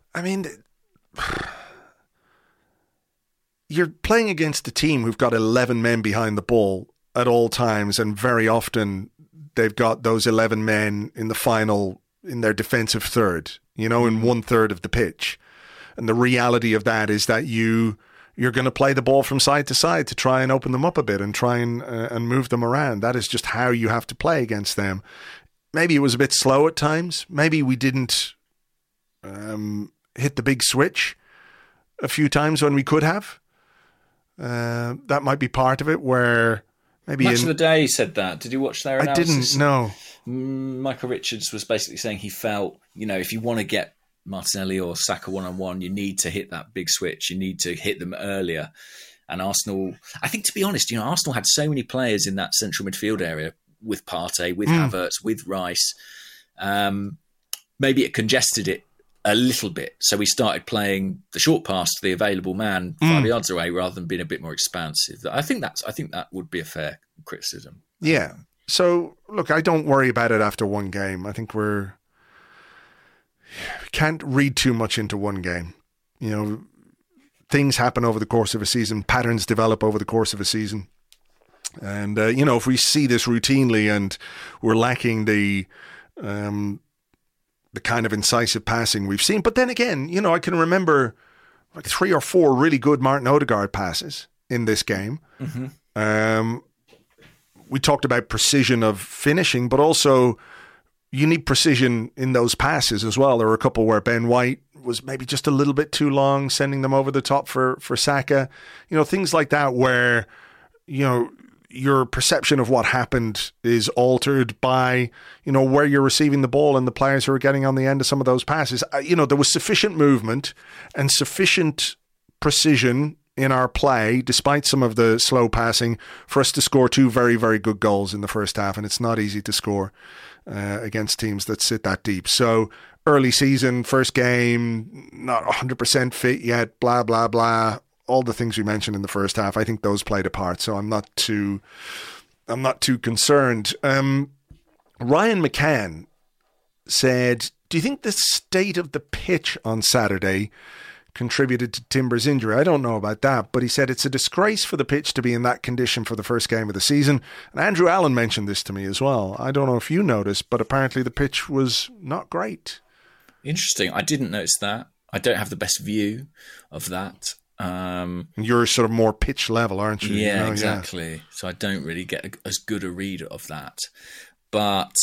You're playing against a team who've got 11 men behind the ball at all times, and very often they've got those 11 men in their defensive third, in 1/3 of the pitch. And the reality of that is that you're going to play the ball from side to side to try and open them up a bit and try and move them around. That is just how you have to play against them. Maybe it was a bit slow at times. Maybe we didn't hit the big switch a few times when we could have. That might be part of it, where maybe... Match of the Day said that. Did you watch their analysis? I didn't, no. Michael Richards was basically saying he felt, if you want to get Martinelli or Saka one-on-one, you need to hit that big switch. You need to hit them earlier. And Arsenal, I think, to be honest, Arsenal had so many players in that central midfield area, with Partey, with Havertz, with Rice. Maybe it congested it a little bit. So we started playing the short pass to the available man 5 yards away rather than being a bit more expansive. I think that would be a fair criticism. Yeah. So, look, I don't worry about it after one game. I think we can't read too much into one game. Things happen over the course of a season. Patterns develop over the course of a season. And, if we see this routinely and we're lacking the kind of incisive passing we've seen. But then again, I can remember like 3 or 4 really good Martin Odegaard passes in this game. Mm-hmm. We talked about precision of finishing, but also you need precision in those passes as well. There were a couple where Ben White was maybe just a little bit too long, sending them over the top for Saka. Things like that where, your perception of what happened is altered by, where you're receiving the ball and the players who are getting on the end of some of those passes. There was sufficient movement and sufficient precision in our play, despite some of the slow passing, for us to score 2 very, very good goals in the first half. And it's not easy to score against teams that sit that deep. So early season, first game, not 100% fit yet, blah, blah, blah. All the things we mentioned in the first half, I think those played a part. So I'm not too concerned. Ryan McCann said, do you think the state of the pitch on Saturday contributed to Timber's injury? I don't know about that, but he said it's a disgrace for the pitch to be in that condition for the first game of the season. And Andrew Allen mentioned this to me as well. I don't know if you noticed, but apparently the pitch was not great. Interesting. I didn't notice that. I don't have the best view of that. You're sort of more pitch level, aren't you? Yeah, exactly. Yeah. So I don't really get as good a read of that. But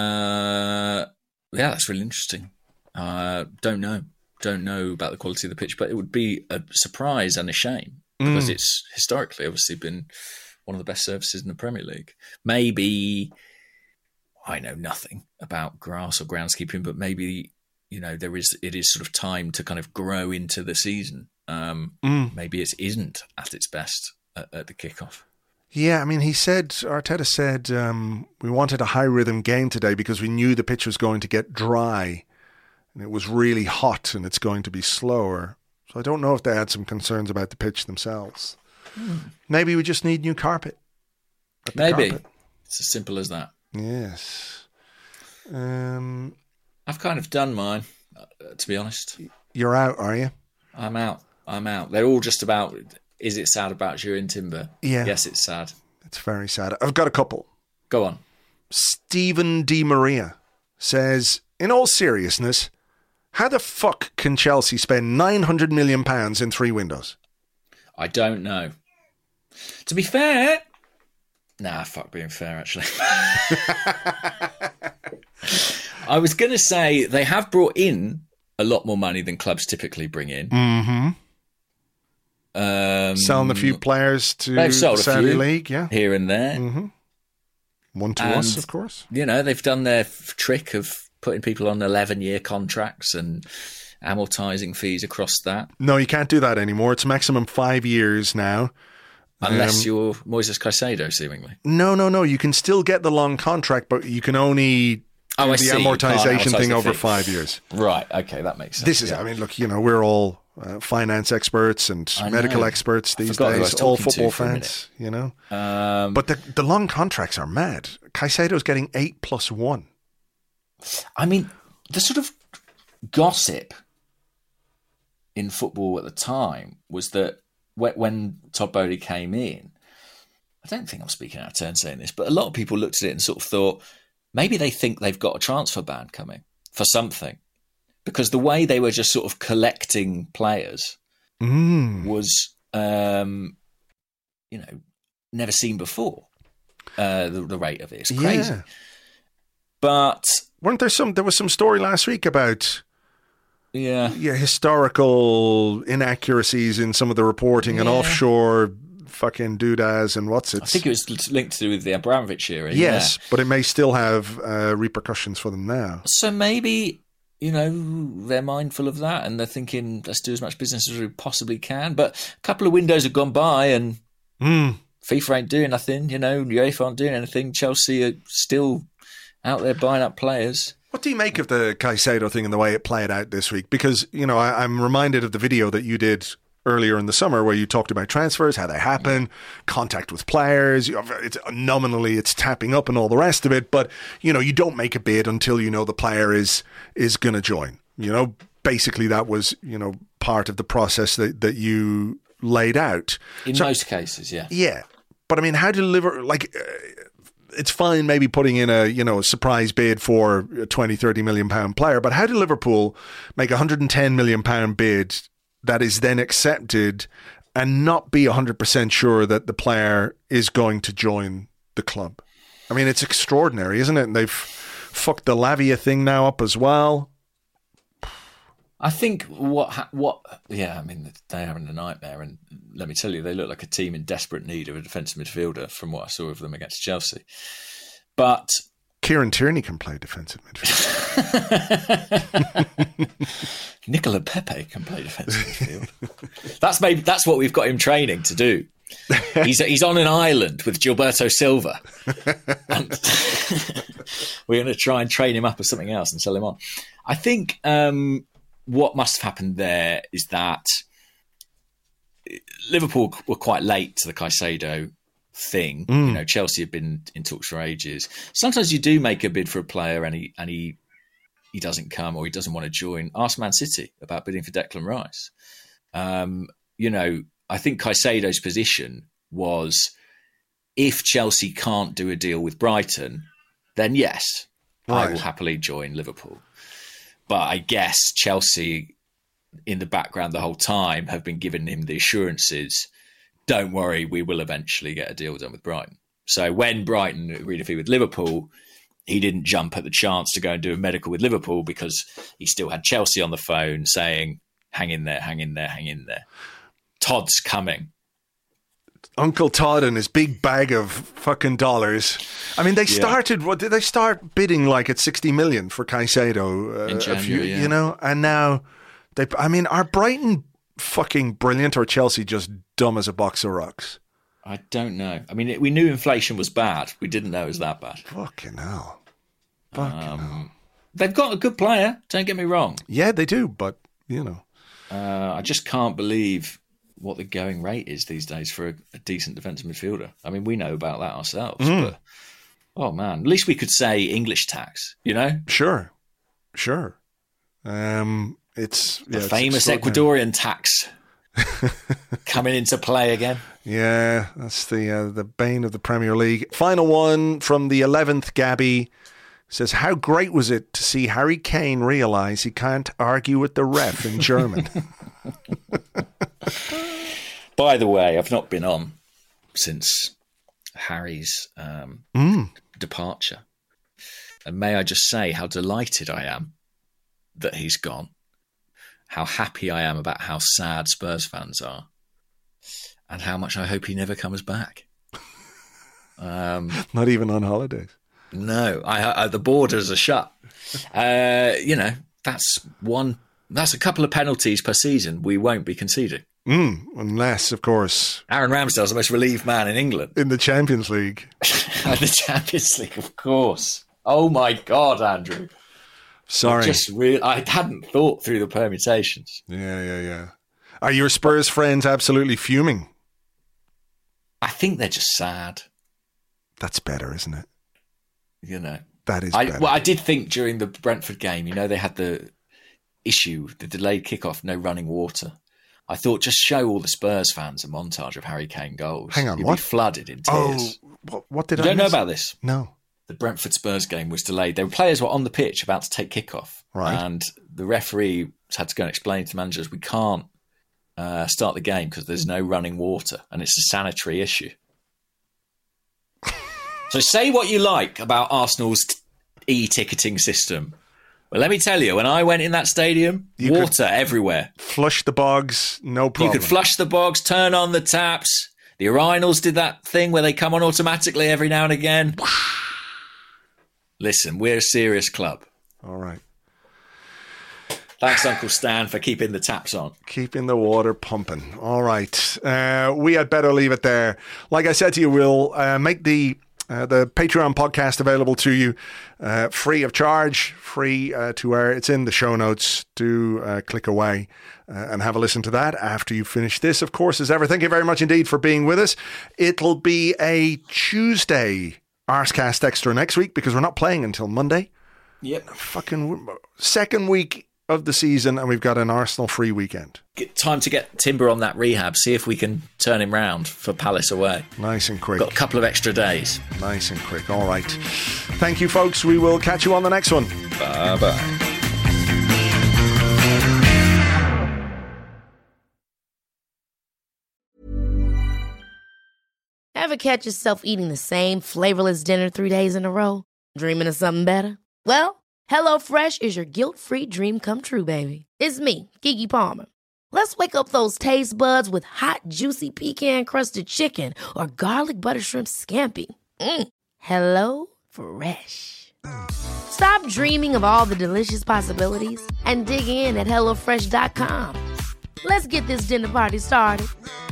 that's really interesting. Don't know about the quality of the pitch, but it would be a surprise and a shame because it's historically obviously been one of the best surfaces in the Premier League. Maybe I know nothing about grass or groundskeeping, but maybe it is sort of time to kind of grow into the season. Maybe it isn't at its best at the kickoff. Yeah, I mean, Arteta said, we wanted a high rhythm game today because we knew the pitch was going to get dry and it was really hot and it's going to be slower. So I don't know if they had some concerns about the pitch themselves. Maybe we just need new carpet. Maybe. It's as simple as that. Yes. I've kind of done mine, to be honest. You're out, are you? I'm out. They're all just about, is it sad about Jurrien Timber? Yeah. Yes, it's sad. It's very sad. I've got a couple. Go on. Stephen Di Maria says, in all seriousness, how the fuck can Chelsea spend £900 million in 3 windows? I don't know. To be fair... fuck being fair, actually. I was going to say they have brought in a lot more money than clubs typically bring in. Mm-hmm. Selling a few players to the Saudi League, yeah. Here and there. Mm-hmm. One to us, of course. They've done their trick of putting people on 11-year contracts and amortising fees across that. No, you can't do that anymore. It's maximum 5 years now. Unless you're Moises Caicedo, seemingly. No. You can still get the long contract, but you can only do the amortization thing over 5 years. Right, okay, that makes sense. I mean, look, we're all finance experts and medical experts these days, all football fans, But the long contracts are mad. Caicedo's getting 8+1. I mean, the sort of gossip in football at the time was that when Todd Boehly came in, I don't think I'm speaking out of turn saying this, but a lot of people looked at it and sort of thought, maybe they think they've got a transfer ban coming for something. Because the way they were just sort of collecting players was, never seen before. The rate of it. It's crazy. Yeah. But there was some story last week about historical inaccuracies in some of the reporting and offshore fucking doodads and what's it? I think it was linked to with the Abramovich era. Yes, but it may still have repercussions for them now. So maybe, they're mindful of that and they're thinking, let's do as much business as we possibly can. But a couple of windows have gone by and FIFA ain't doing nothing, UEFA aren't doing anything. Chelsea are still out there buying up players. What do you make of the Caicedo thing and the way it played out this week? Because, I'm reminded of the video that you did earlier in the summer where you talked about transfers, how they happen, contact with players. It's tapping up and all the rest of it. But, you don't make a bid until you know the player is going to join. Basically that was, part of the process that you laid out. In most cases, yeah. Yeah. But I mean, how to deliver, it's fine maybe putting in a surprise bid for a 20, 30 million pound player, but how do Liverpool make a 110 million pound bid that is then accepted and not be 100% sure that the player is going to join the club? I mean, it's extraordinary, isn't it? And they've fucked the Lavia thing now up as well. I think yeah, I mean, they're having a nightmare, and let me tell you, they look like a team in desperate need of a defensive midfielder from what I saw of them against Chelsea. But Kieran Tierney can play defensive midfield. Nicola Pepe can play defensive midfield. That's what we've got him training to do. He's on an island with Gilberto Silva. And we're going to try and train him up as something else and sell him on. I think what must have happened there is that Liverpool were quite late to the Caicedo thing. You know, Chelsea have been in talks for ages. Sometimes you do make a bid for a player and he doesn't come, or he doesn't want to join. Ask Man City about bidding for Declan Rice. You know, I think Caicedo's position was, if Chelsea can't do a deal with Brighton, then yes, right, I will happily join Liverpool. But I guess Chelsea, in the background the whole time, have been giving him the assurances, don't worry, we will eventually get a deal done with Brighton. So when Brighton agreed a fee with Liverpool, he didn't jump at the chance to go and do a medical with Liverpool, because he still had Chelsea on the phone saying, hang in there, hang in there, hang in there. Todd's coming. Uncle Todd and his big bag of fucking dollars. I mean, they started, what did they start bidding like at 60 million for Caicedo? In January, you know, and now are Brighton fucking brilliant, or Chelsea just dumb as a box of rocks? I don't know. I mean, we knew inflation was bad. We didn't know it was that bad. Fucking hell. Hell. They've got a good player, don't get me wrong. Yeah, they do, but, you know. I just can't believe what the going rate is these days for a decent defensive midfielder. I mean, we know about that ourselves, but oh man, at least we could say English tax, you know? Sure. It's the famous Ecuadorian tax coming into play again. Yeah, that's the bane of the Premier League. Final one from the 11th Gabby says, how great was it to see Harry Kane realise he can't argue with the ref in German? By the way, I've not been on since Harry's departure. And may I just say how delighted I am that he's gone. How happy I am about how sad Spurs fans are. And how much I hope he never comes back. Not even on holidays. No, the borders are shut. You know, that's a couple of penalties per season we won't be conceding. Unless, of course, Aaron Ramsdale's the most relieved man in England. In the Champions League. The Champions League, of course. Oh my God, Andrew. Sorry. I hadn't thought through the permutations. Yeah. Are your Spurs friends absolutely fuming? I think they're just sad. That's better, isn't it? You know. That is better. Well, I did think during the Brentford game, you know, they had the issue, the delayed kickoff, no running water. I thought, just show all the Spurs fans a montage of Harry Kane goals. Hang on, You'd what? be flooded in tears. Oh, what did you I don't know miss? about this? No. The Brentford Spurs game was delayed. Players were on the pitch about to take kickoff. Right. And the referee had to go and explain to managers, we can't start the game because there's no running water and it's a sanitary issue. So say what you like about Arsenal's e-ticketing system. Well, let me tell you, when I went in that stadium, water everywhere. Flush the bogs, no problem. You could flush the bogs, turn on the taps. The urinals did that thing where they come on automatically every now and again. Listen, we're a serious club. All right. Thanks, Uncle Stan, for keeping the taps on. Keeping the water pumping. All right. We had better leave it there. Like I said to you, we'll make the Patreon podcast available to you free of charge, free to where it's in the show notes. Do click away and have a listen to that after you finish this, of course, as ever. Thank you very much indeed for being with us. It'll be a Tuesday Arscast Extra next week because we're not playing until Monday. Yep. Fucking second week of the season and we've got an Arsenal free weekend. Time to get Timber on that rehab, see if we can turn him round for Palace away. Nice and quick. Got a couple of extra days. Nice and quick. All right. Thank you, folks. We will catch you on the next one. Bye-bye. Ever catch yourself eating the same flavorless dinner 3 days in a row? Dreaming of something better? Well, HelloFresh is your guilt-free dream come true, baby. It's me, Keke Palmer. Let's wake up those taste buds with hot, juicy pecan-crusted chicken or garlic butter shrimp scampi. Hello Fresh. Stop dreaming of all the delicious possibilities and dig in at HelloFresh.com. Let's get this dinner party started.